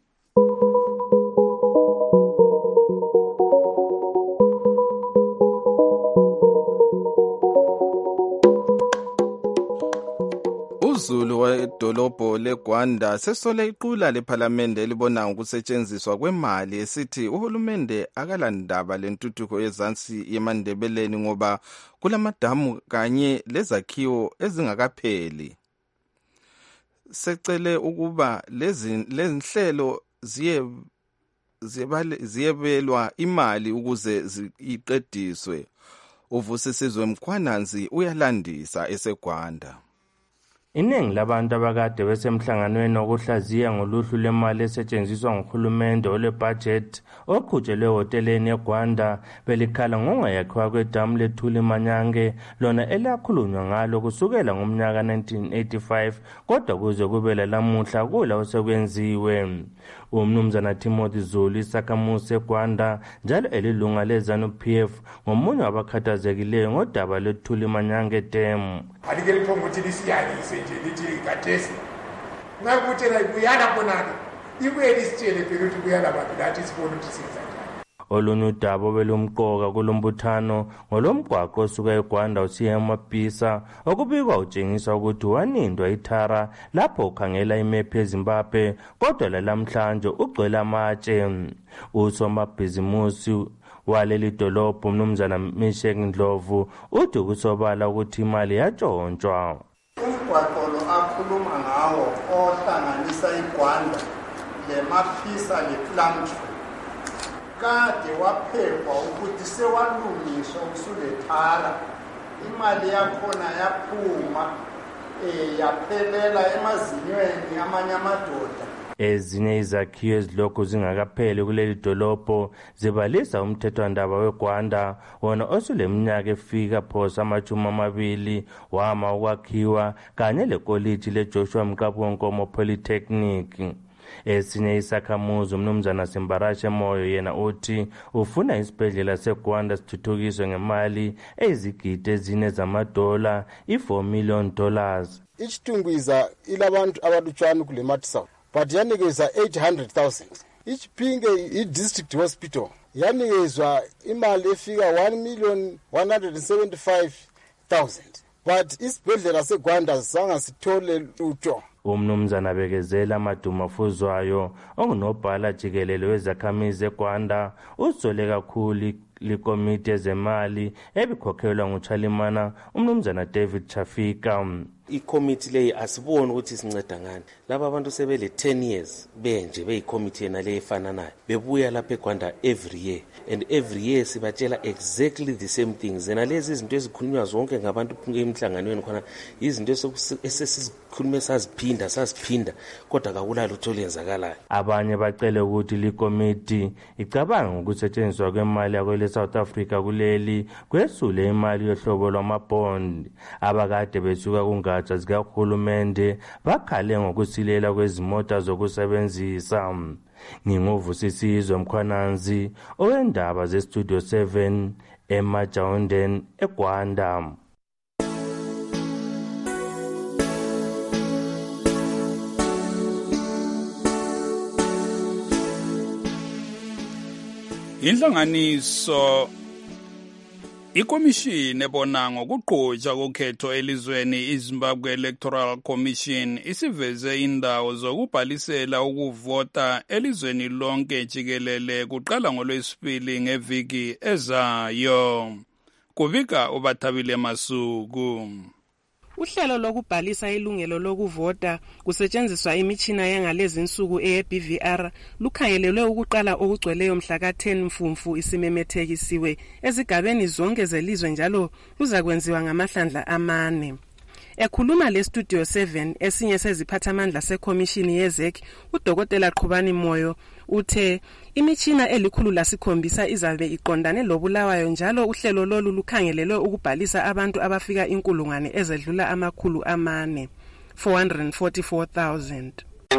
uZulu wedolobho leGwanda sesole iqula lephalamende elibona ukusetshenziswa kwemali esithi uhulumende akalandaba lentuthuko yezansi yemandebeleni ngoba kulamadamu kanye lezakhiwo ezingakapheli. Secele ukuba lezi lenhlelo ziye ziyebelwa imali ukuze ziqediswe. Uvusisizwe Mkhwananzi uyalandisa eseGwanda. Iningi labantu abakade besemhlanganweni okuhlaziya ngoluhlu lemali esetshenziswa nguhulumende ole budget oqhutshelwe hoteleni eGwanda belikhala ngongayakhiwa kwedamu lethuli Manyange lona elakhulunywa ngalo kusukela ngomnyaka nineteen eighty-five kodwa kuze kube lamuhla kula osekwenziwe. Umnumzana Timothy Zulu isakhamuzi eGwanda njalo elilunga leZANU-P F ngomunye wabakhathazekileyo ngodaba lethuli Manyange Dam. Alikeli promote lisiyalise nje lithi kathesi ngakuthi la kuyana konana ibuye lisitshele phela ukuthi kuyana bantu lathi sibona ukuthi senza njani. Olunye udaba belumqoka kulombuthano ngolomgwaqo osuka eGwanda usiya eMapisa okubikwa utshengisa ukuthi wanindwa ithara lapho ukhangela imephu eZimbabwe kodwa lalamhlanje ugcwele amatshe. Usomabhizimusi waleli dolobho umnumzana Mishek Ndlovu uthi kusobala ukuthi imali yatshontshwa. Umgwaqo lo akhuluma ngawo ohlanganisa iGwanda leMapisa lePlumtree kade waphepwa ukuthi sewalungiswa usulethara imali yakhona yaphuma eh yaphelela emazinyweni amanye amadoda. Ezinye izakhiwo ezilokhu zingakapheli kuleli dolobho zibalisa umthethwandaba weGwanda wona osuleminyaka efika phosa amajuma amabili wama ukwakhiwa kanye lekoliji leJoshua Mqabu Nkomo Polytechnic. Esinye isakhamuzi umnumzana Simbarashe Moyo yena uthi ufuna isibhedlela seGwanda sithuthukiswe ngemali ezigidi ezine zamadola i-four million dollars. Ichitungwiza ilabantu abalutshwana kule Matsau but yanikeza eight hundred thousand. Ichipinge i-district hospital yanikezwa imali efika one million one hundred seventy-five thousand. But isibhedlela seGwanda sanga sithole lutho. Umnumzana Bekezela Madumafuzwayo ongunobhala jikelele wezakhamizi eGwanda uzole kakhulu likomiti ezemali ebikhokhelwa nguChalimana umnumzana David Chafika. Ikomiti leyi asiboni ukuthi sinceda ngani. Laba abantu sebele ten years benje beyikomiti yena le efananayo. Bebuya lapha eGwanda every year and every year sibatshela exactly the same things. Zena lezi izinto ezikhulunywa zonke ngabantu emhlanganweni khona izinto esesikhulume saziphinda saziphinda kodwa akula lutho olenzakalayo. Abanye bacele ukuthi likomiti icabanga ukusetshenziswa kwemali yakwele South Africa kuleli kwesule imali yohlobo lwamabond abakade besuka kunga gatsha zikahulumende bakhale ngokusilela kwezimota zokusebenzisa. Nginguvusisizwe Mkhwananzi owendaba ze-Studio seven eMajaunden eGwanda. Inhlanganiso ikomishini ebona ngokuqhutshwa kokhetho elizweni iZimbabwe Electoral Commission isiveze indawo zokubhalisela ukuvota elizweni lonke jikelele kuqala ngoLwesibili ngeviki ezayo. Kubika uBathabile Masuku. Uhlelo lokubhalisa ilungelo lokuvota kusetshenziswa imitshina yangalezi insuku e-B V R lukhangelelwe ukuqala okugcweleyo mhla ka ten Mfumfu isimemethekisiwe ezigabeni zonke zelizwe njalo luzakwenziwa ngamahlandla amane. Ekhuluma le-Studio seven esinye seziphathamandla sekhomishini ye-Z E C, uDokotela Qhubani Moyo uthe imitshina elikhulu lasikhombisa izabe iqondane lobulawayo njalo uhlelo lolu lukhangelelwe ukubhalisa abantu abafika inkulungwane ezedlula amakhulu amane four hundred forty-four thousand.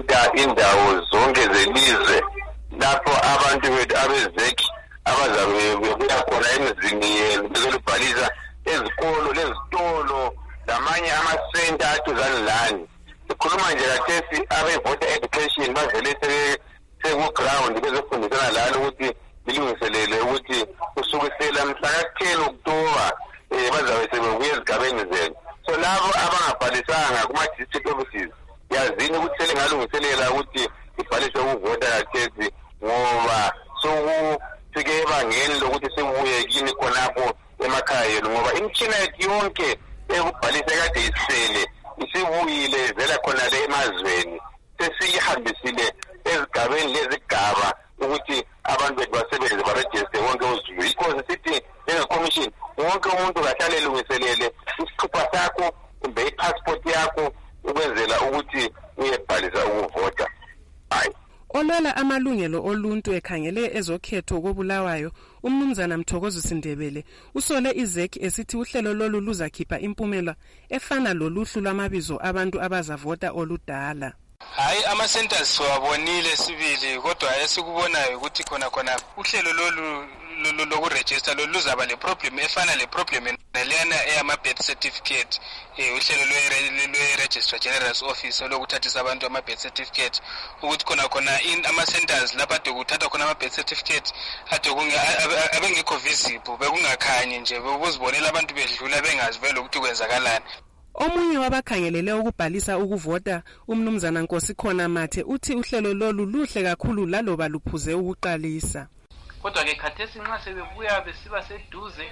Indawo zonke zelizwe lapho abantu bethu abe-Z E C abazabe bebuya khona emizini yenu bezolubhalisa ezikolo lezitolo lamanye amasenta aduzane lani. Sikhuluma nje kathesi abe-voter education bavele sekuground bezofundisana lalo ukuthi bilungiselele ukuthi kusukisela mhla ka ten October bazabe sebebuya ezigabeni zenu. So labo abangabhalisanga kuma-district offices yazini ukuthi selingalungiselela ukuthi ibhalise ukuvota kathesi ngoba sokufike ebangeni lokuthi sibuye kini khonapho emakhaya yenu ngoba imitshina yethu yonke ekubhalise kade isele isibuyile vela khona le emazweni sesiyihambisile ezigabeni lezigaba ukuthi abantu bethu basebenze barejiste wonke uzulu. Because sithi njengekhomishini wonke umuntu kahlale elungiselele isithupha sakho kumbe ipassport yakho ukwenzela ukuthi uyebhalisa ukuvota. Hayi olwela amalungelo oluntu ekhangele ezokhetho kobulawayo umnumzana Mthokozo Sindebele usole i-Z E C esithi uhlelo lolu luzakhipha impumela efana loluhlu lwamabizo abantu abazavota oludala. Hayi ama-centers siwabonile sibili kodwa esikubonayo ukuthi khona khona uhlelo lolu lokurejista lolu luzaba le problem efana le problem nalena eyama-birth certificate uhlelo lwe-registrar general's office olokuthathisa abantu ama-birth certificate ukuthi khona khona ama-centers lapho ade kuthatha khona ama-birth certificate ade abengekho visible bekungakhanyi nje bekuzibonela abantu bedlula bengazi vele ukuthi kwenzakalani. Omunye wabakhangelele ukubhalisa ukuvota umnumzana Nkosikhona Mathe uthi uhlelo lolu luhle kakhulu laloba luphuze ukuqalisa. Kodwa ke khathesi nxa sebebuya besiba seduze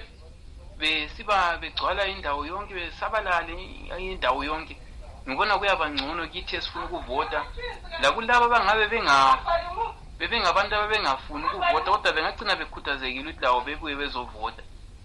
besiba begcwala indawo yonke besabalale indawo yonke ngibona kuyaba ngcono kithi esifuna ukuvota la kulabo abangabe benga bebengabantu ababengafuni ukuvota kodwa bengagcina bekhuthazekile ukuthi lawo bebuye bezovota.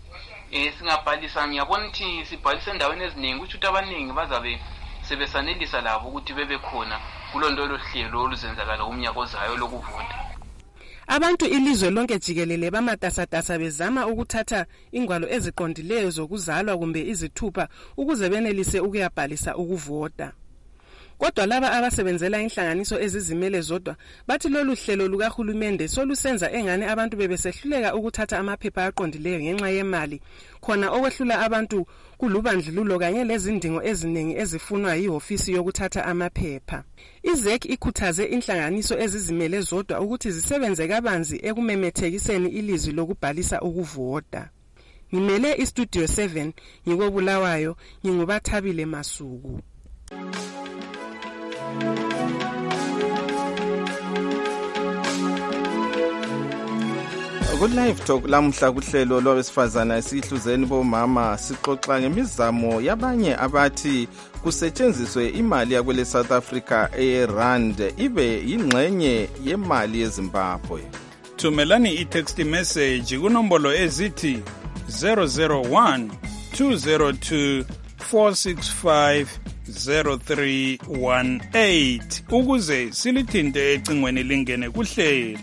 Eh singabhalisa ngiyabona ukuthi sibhalise endaweni eziningi ukuthi abaningi bazabe sebesanelisa labo ukuthi bebe khona kulondolo hlelo oluzenzakala umnyaka ozayo lokuvota. Abantu ilizwe lonke jikelele bamatasatasa bezama ukuthatha ingwalo eziqondileyo zokuzalwa kumbe izithupha ukuze benelise ukuyabhalisa ukuvota. Kodwa laba abasebenzela inhlanganiso ezizimele zodwa bathi lolu hlelo lukahulumende solusenza engane abantu bebesehluleka ukuthatha amaphepha aqondileyo ngenxa yemali khona okwehlula abantu kulubandlululo kanye lezindingo eziningi ezifunwa yihofisi yokuthatha amaphepha. I-Z E C ikhuthaze inhlanganiso ezizimele zodwa ukuthi zisebenze kabanzi ekumemethekiseni ilizwi lokubhalisa ukuvota. Ngimele iStudio seven ngikobulawayo ngingubathabile Masuku. Ku-Live Talk lamhla kuhlelo lwabesifazana esihluzeni bomama sixoxa ngemizamo yabanye abathi kusetshenziswe imali yakwele South Africa e-rand ibe yingxenye yemali yeZimbabwe. Thumelani i-text message kunombolo ezithi zero zero one two zero two four six five zero three one eight ukuze silithinte ecingweni lingene kuhlelo.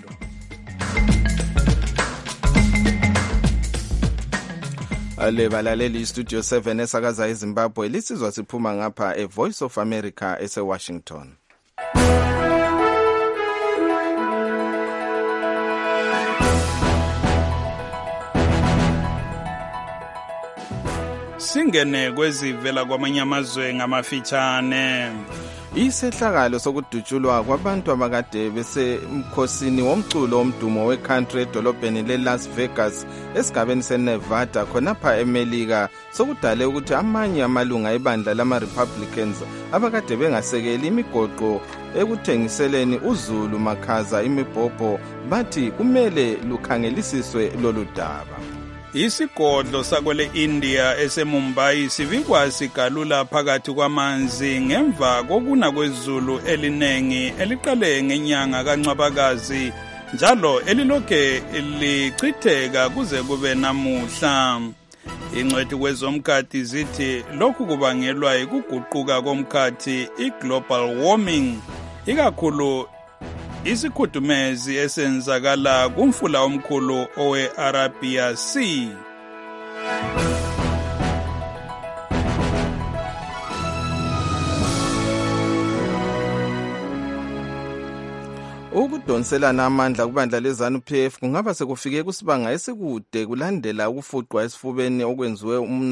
Ale balaleli studio seven esakaza eZimbabwe lisizwa siphuma ngapha e Voice of America ese Washington. Singene kwezivela kwamanye amazwe ngamafitshane. Isehlakalo sokudutshulwa kwabantu abakade besemkhosini womculo omdumo we-country edolobheni le-Las Vegas esigabeni se-Nevada khonapha eMelika sokudale ukuthi amanye amalunga ebandla lama-Republicans abakade bengasekeli imigoqo ekuthengiseleni uZulu makhaza imibhobho bathi kumele lukhangelisiswe lolu daba. Isigodlo sakwele India eseMumbai sivikwa sigalula phakathi kwamanzi ngemva kokuna kwezulu elinengi eliqale ngenyanga kaNcwabakazi njalo eliloke lichitheka kuze kube namuhla. Ingcwethi kwezomkhathi zithi lokhu kubangelwa ukuguquka komkhathi i-global warming ikakhulu isikhudumezi esenzakala kumfula omkhulu owe-Arabia Sea. Ukudonselana amandla kubandla leZANU P F kungaba sekufike kusibanga esikude kulandela ukufuqwa esifubeni okwenziwe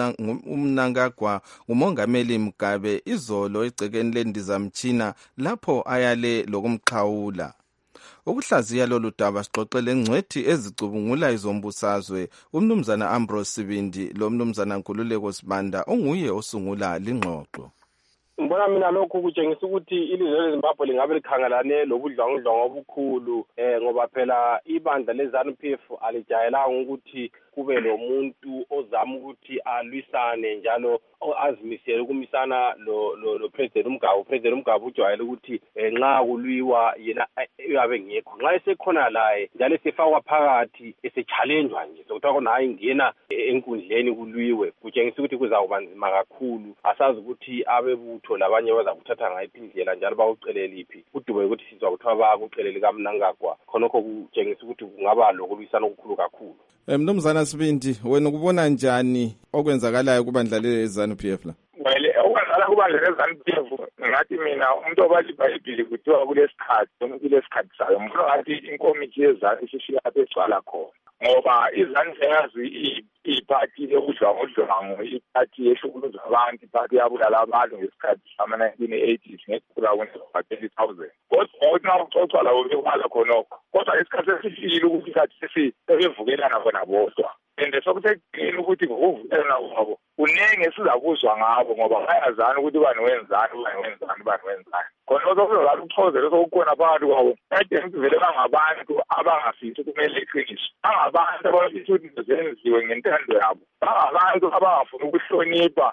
umnankagwa ngumongameli Mugabe izolo egcekeni lendizamtshina lapho ayale lokumxhawula. Ukuhlaziya lolu daba sixoxele ngcwethi ezicubungula izombusazwe umnumzana Ambrose Sibindi lo mnumzana Nkululeko Sibanda onguye osungula lingxoxo. Ngibona mina lokhu kutshengisa ukuthi ilizwe leZimbabwe lingabe likhangelane lobudlwangudlwangu obukhulu eh ngoba phela ibandla leZANU P F alijayelanga ukuthi kube lo muntu ozama ukuthi alwisane njalo azimisele ukumisana lo lo, lo President Mugabe. President Mugabe ujwayele ukuthi nxa kulwiwa yena uyabe ngekho nxa esekhona laye njalo sefakwa phakathi ese-challengewa nje sokuthiwa khona hayi ngena enkundleni kulwiwe kutshengisa ukuthi kuzawuba nzima kakhulu asazi ukuthi abebutho labanye bazakuthatha ngayiphi indlela njalo bawucelele liphi kudube ukuthi sizwa kuthiwa bakucelele kaMnangagwa khonokho kutshengisa ukuthi kungaba lokulwisana okukhulu kakhulu. Mnumzana Sibindi wena kubona njani okwenzakalayo kubandla leZANU P F la? Well, okwenzakala kubandla leZANU P F ngathi mina umuntu obalibhayibhili kuthiwa kulesikhathi umuntu kulesikhathi sayo ngifuna ngathi inkomithi yeZANU isifika lapho egcwala khona ngoba iZANU yazi iphathi ekudlwangudlwangu iphathi ehlukuluza abantu iphathi yabulala abantu ngesikhathi sama-nineteen eighties ngekula kwenza-thirty thousand kodwa ukuthi nawuxoxwa labo bekwala khonokho kodwa isikhathi esifikile ukuthi isikhathi sebevukelana bona bodwa and sokusekugcina ukuthi ngokuvukelana kwabo kuningi esizakuzwa ngabo ngoba bayazana ukuthi bani wenzani ubani wenzani ubani wenzani khona okuzolala ukuxhozela sokukhona phakathi kwabo kade ngivele bangabantu abangafithi kumele iqiniso bangabantu abafisa ukuthi zenziwe ngentando yabo bangabantu abangafuni ukuhlonipha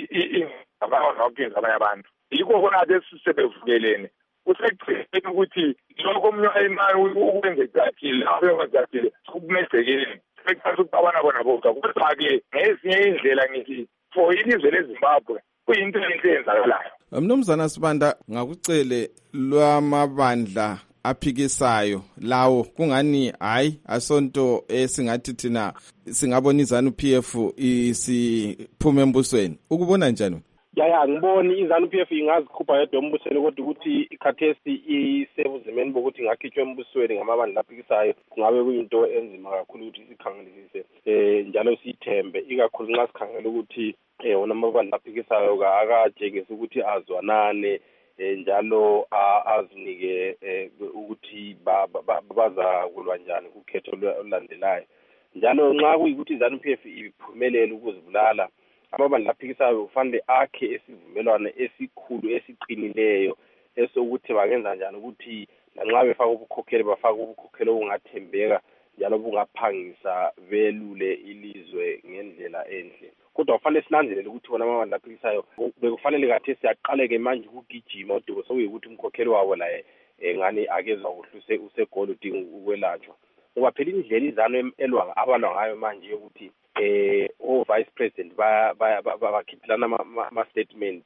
abangakwenza abanye abantu yikho khona sebevukelene kusekugcineni ukuthi lokho omunye ayimali ukwenze ecacile abengacacile sokumezekeni sekuthatha ukubabana bona bodwa kodwa-ke ngezinye indlela ngithi for ilizwe leZimbabwe kuyinto enhle eyenzakalayo. Mnumzana Sibanda ngakucele lwamabandla aphikisayo lawo kungani hayi asonto esingathi thina singabona iZANU P F isiphume embusweni ukubona njani? Ya ya ngiboni iZANU P F ingazikhupha yedwa embusweni kodwa ukuthi ikhathesi isebuzimeni bokuthi ngakhitshwa embusweni ngamabandla aphikisayo kungabe kuyinto enzima kakhulu ukuthi sikhangelisise eh njalo sithembe ikakhulu nxa sikhangela ukuthi eh wona amabandla aphikisayo akatshengisa ukuthi azwanane njalo azinike ukuthi baza kulwa njani kukhetho olulandelayo njalo nxa kuyikuthi iZANU P F iphumelele ukuzibulala amabandla aphikisayo kufanele akhe esivumelwano esikhulu esiqinileyo esokuthi bangenza njani ukuthi lanxa befaka ubukhokheli bafaka ubukhokheli obungathembeka njalo bungaphangisa belule ilizwe ngendlela enhle. Kodwa kufanele sinanzelele ukuthi bona amabandla aphikisayo bekufanele kathi siyaqaleke manje ukugijima kodwa sokuyikuthi umkhokheli wabo la ngani akezwa kuhluse usegoli udinga ukwelatshwa. Ngoba phela indlela izano elwa abalwa ngayo manje ukuthi eh o vice president ba bakhiphilana ama statement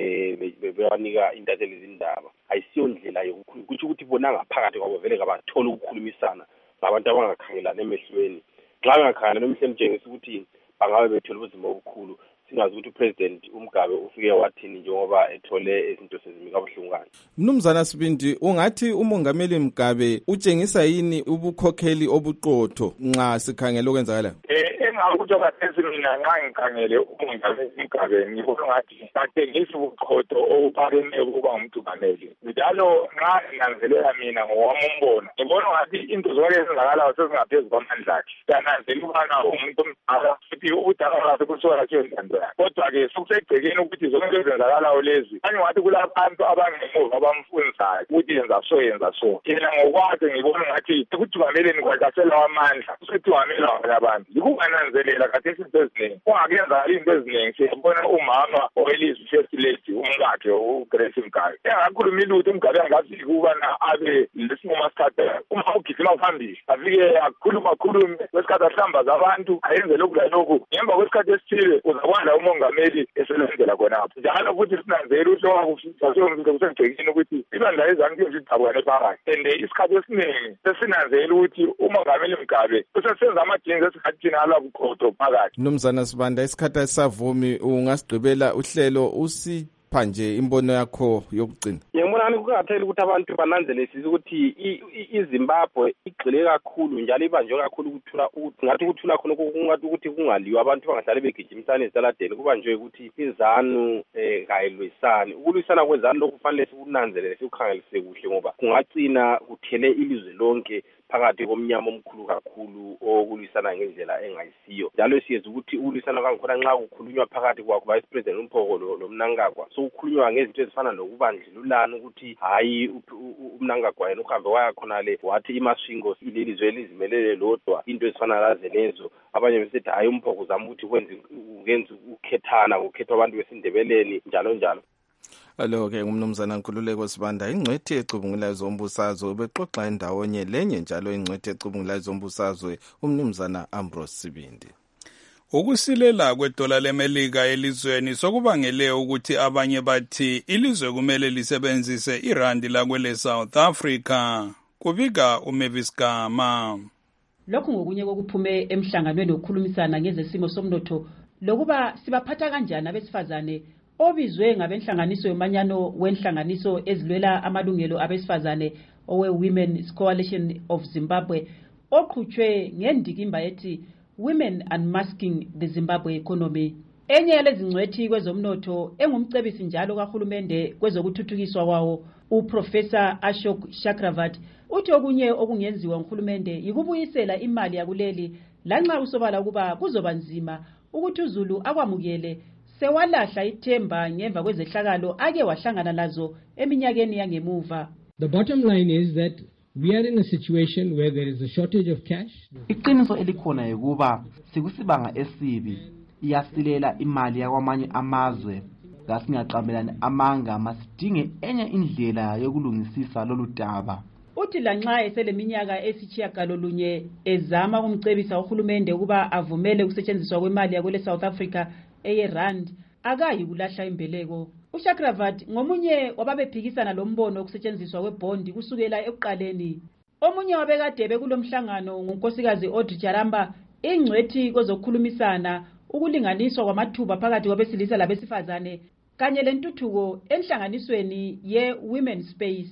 eh bebanika intatheli izindaba ayisiyo indlela yokukhuluma kuthi ukuthi bona ngaphakathi kwabo vele ngabathola ukukhulumisana ngabantu abangakhangelana emehlweni xa ngakhangelana emehlweni njengisa ukuthi bangabe bethola ubuzima obukhulu singazi ukuthi upresident uMgabe ufike wathini njengoba ethole izinto sezimika kabuhlungana. Mnumzana Sibindi, ungathi umongameli Mgabe utshengisa yini ubukhokheli obuqotho nxa sikhangela okwenzakala? Eh engakuthi kathesi mina nxa ngikhangele umongameli Mgabe ngibona ngathi batshengisa ubuqotho obuphakeme ukuba umthungameli. Njalo nxa nanzelela mina ngowami umbono ngibona ngathi into zonke ezenzakalayo sezingaphezulu kwamandla akhe. Yananzela ukubana umuntu omdala futhi ubudala bakhe kusuka nje kodwa-ke sokusegcekeni ukuthi zonke ezenzakalayo lezi kanye ngathi kulabantu abangemuva abamfundisayo ukuthi yenza so yenza so. Yena ngokwakhe ngibona ngathi ekuthiwameleni kwakasela amandla usethiwamela abanye abantu yikungananzelela kathesi into eziningi ungakenzakali into eziningi siyabona umama owelizwe first lady umkakhe uGrace Mgabe engakhuluma ilutho uMgabe angafiki ukubana abe lesinqumo sikhathe uma ugijima phambili afike akhuluma khulume kwesikhathi ahlambaza abantu ayenze lokhu lalokhu ngemva kwesikhathi esithile uzakwazi umongameli eselendela khonapho njalo futhi sinanzela ukuthi wakufisa kusegcekeni ukuthi ibandla ezanike zidabukane phakathi and isikhathi esiningi sesinanzela ukuthi umongameli Mgabe usesenza amajinsi esikhathini alabuqotho phakathi. Mnumzana Sibanda, isikhathi esavumi ungasigqibela uhlelo usi phanje imbono yakho yokugcina. Ngibona kuqakathekile ukuthi abantu bananzelele ukuthi iZimbabwe igxile kakhulu njalo ibanjwe kakhulu ukuthula ngathi ukuthula khona kungathi ukuthi kungaliwa abantu bangahlale begijimisana ezitaladeni kubanjwe ukuthi izanu eh kayilwisani ukulwisana kwezanu lokufanele sikunanzelele sikukhangelise kuhle ngoba kungagcina kuthele ilizwe lonke phakathi komnyama omkhulu kakhulu okulwisana ngendlela engayisiyo njalo siyeza ukuthi ukulwisana kangikhona nxa kukhulunywa phakathi kwakho vice president uMphoko lo Mnangagwa so kukhulunywa ngezinto ezifana nokubandlululana ukuthi hayi uMnangagwa yena uhambe waya khona le wathi imashingo ilelizwe elizimelele lodwa into ezifana laze lezo abanye besithi hayi uMphoko uzama ukuthi kwenze ungenza ukukhethana ukukhethwa abantu besindebeleni njalo njalo. Alo-ke ngumnumzana Nkululeko Sibanda, ingcwethi ecubungulayo zombusazwe bexoxa endawonye lenye njalo ingcwethi ecubungulayo zombusazwe umnumzana Ambrose Sibindi. Ukusilela kwedola leMelika elizweni sokubangele ukuthi abanye bathi ilizwe kumele lisebenzise irandi lakwele South Africa. Kubika uMavis Gama. Lokhu ngokunye kokuphume emhlanganweni wokukhulumisana ngezesimo somnotho lokuba sibaphatha kanjani abesifazane obizwe ngabenhlanganiso yomanyano wenhlanganiso ezilwela amalungelo abesifazane owe Women's Coalition of Zimbabwe oqhutshwe ngendikimba ethi Women Unmasking the Zimbabwe Economy. Enye yalezingcwethi kwezomnotho engumcebisi njalo kahulumende kwezokuthuthukiswa kwawo uProfessor Ashok Chakravarty uthi okunye okungenziwa nguhulumende yikubuyisela imali yakuleli lanxa usobala kuba kuzoba nzima ukuthi uZulu akwamukele sewalahla ithemba ngemva kwezehlakalo ake wahlangana lazo eminyakeni yangemuva. The bottom line is that we are in a situation where there is a shortage of cash. Iqiniso elikhona ukuba sikusibanga esibi iyasilela imali yakwamanye amazwe ngasingaqamelana amanga masidinge enye indlela yokulungisisa lolu daba. Uthi lanxa eseleminyaka esitshiyagalolunye ezama ukumcebisa uhulumende ukuba avumele ukusetshenziswa kwemali yakwele South Africa eyerand akayi kulahla imbeleko. uChakravarty ngomunye wababephikisana lombono okusetshenziswa kwebondi kusukela ekuqaleni. Omunye wabekade bekulomhlangano ngunkosikazi Audrey Jaramba ingcwethi kozokhulumisana ukulinganiswa kwamathuba phakathi kwabesilisa labesifazane kanye lentuthuko enhlanganisweni ye Women Space.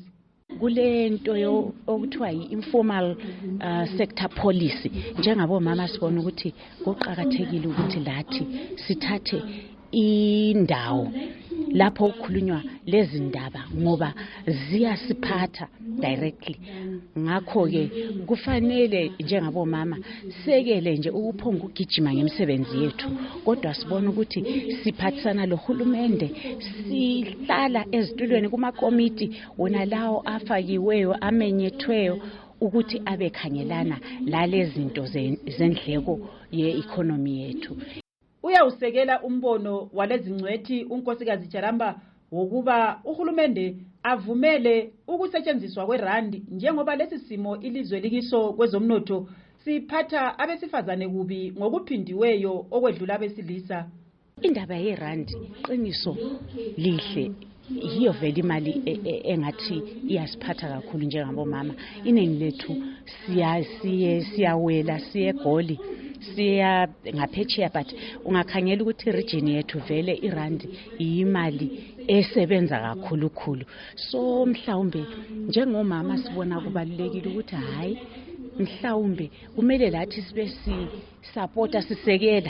Kulento yo okuthiwa yi-informal uh, sector policy njengabomama sibona ukuthi kuqhakathekile ukuthi lathi sithathe indawo lapho kukhulunywa lezi ndaba ngoba ziyasiphatha directly. Ngakho ke kufanele njengabomama sekele nje ukuphonga ukugijima ngemisebenzi yethu, kodwa sibona ukuthi siphathisana lohulumende, sihlala ezitulweni kumakomiti wona lawo afakiweyo amenyethweyo ukuthi abekhangelana lalezi zinto zendleko ye-economy yethu. Uyawusekela umbono walezi ngcwethi unkosikazi Jaramba wokuba uhulumende avumele ukusetshenziswa kwerandi njengoba lesi simo ilizwe likiso kwezomnotho siphatha abesifazane kubi ngokuphindiweyo okwedlula abesilisa. Indaba yerandi qiniso lihle hiyo vele imali engathi iyasiphatha kakhulu njengabomama. Iningi lethu siya siye siyawela siye egoli siya ngaphetsheya, but ungakhangela ukuthi region yethu vele irandi imali esebenza kakhulu khulu. So mhlawumbe njengomama sibona kubalulekile ukuthi hayi mhlawumbe kumele lathi sibe si supporta sisekela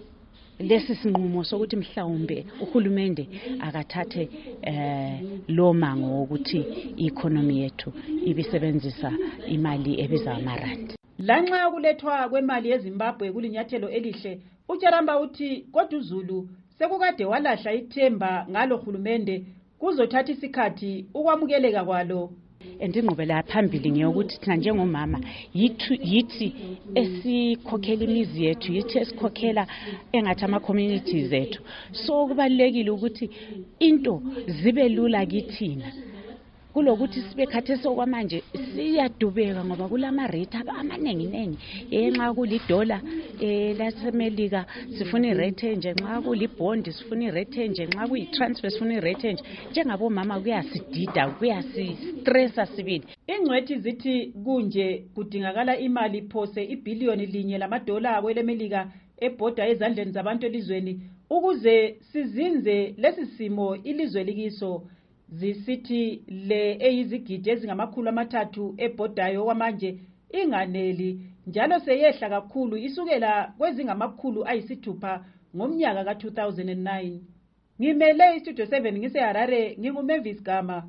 lesi sinqumo sokuthi mhlawumbe uhulumende akathathe eh lo mango ukuthi i-economy yethu ibisebenzisa imali ebiza amarandi. Lanxa kulethwa kwemali yeZimbabwe kulinyathelo elihle, uJaramba uthi kodwa uZulu sekukade walahla ithemba ngalo hulumende kuzothatha isikhathi ukwamukeleka kwalo. Endingqubela phambili ngiyokuthi thina njengomama yithi yithi esikhokhela imizi yethu, yithi esikhokhela engathi ama communities ethu. So kubalekile ukuthi into zibe lula kithina kulokuthi sibe khathesi okwamanje siyadubeka ngoba kulama rate amaningi nengi. Enxa kulidola eh lasemelika sifuna irate nje, nxa kulibond sifuna irate nje, nxa kuyitransfer sifuna irate nje. Njengabomama kuyasidida kuyasistressa sibili. Ingcwethi zithi kunje kudingakala imali phose ibillion linye lamadola kwelemelika ebhoda ezandleni zabantu elizweni ukuze sizinze lesi simo ilizwe likiso. Zisithi le eyizigidi ezingamakhulu amathathu ebhodayo kwamanje inganeli njalo seyehla kakhulu isukela kwezingamakhulu ayisithupha ngomnyaka ka two thousand nine. Ngimele istudio seven ngise Harare, nginguMavis Gama.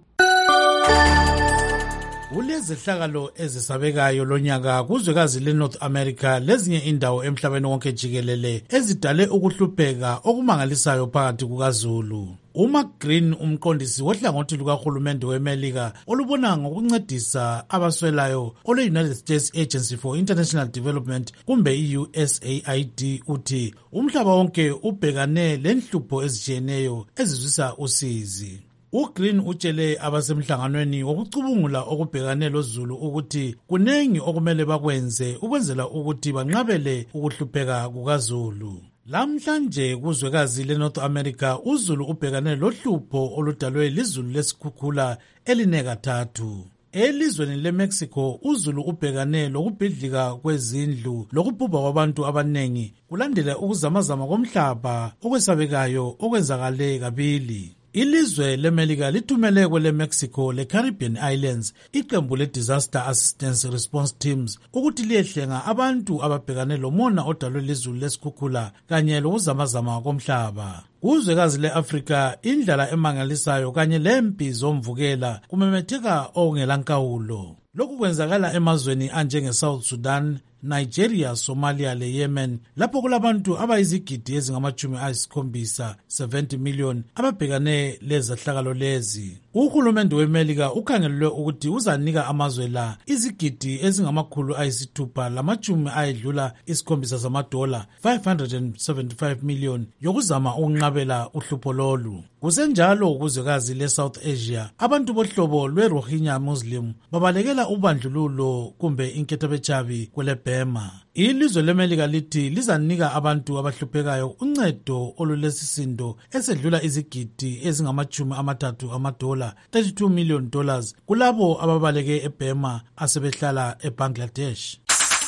Kulezehlakalo ezisabekayo lonyaka kuzwekazi leNorth America lezinye indawo emhlabeni wonke jikelele ezidale ukuhlupheka okumangalisayo phakathi kukaZulu. uMark Green, umqondisi wohlangothi lukahulumende weMelika olubona ngokuncedisa abaswelayo ole-United States Agency for International Development kumbe i-U S A I D, uthi umhlaba wonke ubhekane lenhlupho ezitshiyeneyo ezizwisa usizi. uGreen utshele abasemhlanganweni wokucubungula okubhekane loZulu ukuthi kunengi okumele bakwenze ukwenzela ukuthi banqabele ukuhlupheka kukaZulu. Lamhlanje kuzwekazi leNorth America uZulu ubhekane lohlupho oludalwe lizulu lesikhukhula elinekathathu. Elizweni leMexico uZulu ubhekane lokubhidlika kwezindlu lokubhubha kwabantu abanengi kulandela ukuzamazama komhlaba okwesabekayo okwenzakale kabili. Ilizwe leMelika lithumele kwele Mexico le Caribbean Islands iqembu le Disaster Assistance Response Teams ukuthi liyehlenga abantu ababhekane lomona odalwe lizulu lesikhukhula kanye lokuzamazama komhlaba. Kuzwekazi le-Afrika indlala emangalisayo kanye lempi zomvukela kumemetheka okungelankawulo. Lokhu kwenzakala emazweni anjenge South Sudan, Nigeria, Somalia le Yemen lapho kulabantu abayizigidi ezingamachumi ayisikhombisa seventy million ababhekane lezahlakalo lezi. Uhulumende weMelika ukhangelelwe ukuthi uzanika amazwe la izigidi ezingamakhulu ayisithupha lamachumi ayedlula isikhombisa zamadola five hundred seventy-five million yokuzama ukunqabela uhlupho lolu. Kusenjalo kuzwekazi le-South Asia abantu bohlobo lwe-Rohingya Muslim babalekela ubandlululo kumbe inkethabechabi kwele Burma. Ilizwe leMelika lithi lizanika abantu abahluphekayo uncedo olulesisindo esedlula izigidi ezingamachumi amathathu amadola thirty-two million dollars kulabo ababaleke eBurma asebehlala eBangladesh.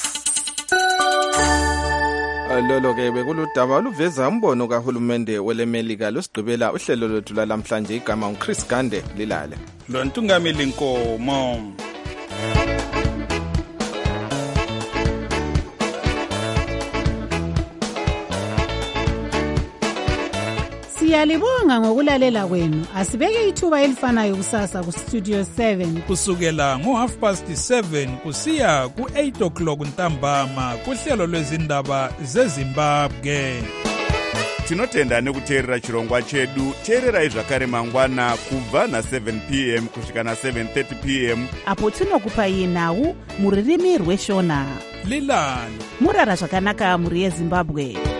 Lolo ke bekuludaba oluveza umbono kahulumende weleMelika losigqibela uhlelo lwethu lalamhlanje. Igama uChris Gande lilale. Lo ntungameli Nkomo. Siyalibonga ngokulalela kwenu. Asibeke ithuba elifanayo kusasa ku Studio seven kusukela ngo half past seven kusiya ku eight o'clock ntambama kuhlelo lwezindaba zeZimbabwe. Tinotenda nekuteerera chirongwa chedu. Teererai zvakare mangwana kubva na seven p m kusvika na seven thirty p m apo tinokupai nhau muririmi rweshona. Lilani murara zvakanaka muri yeZimbabwe.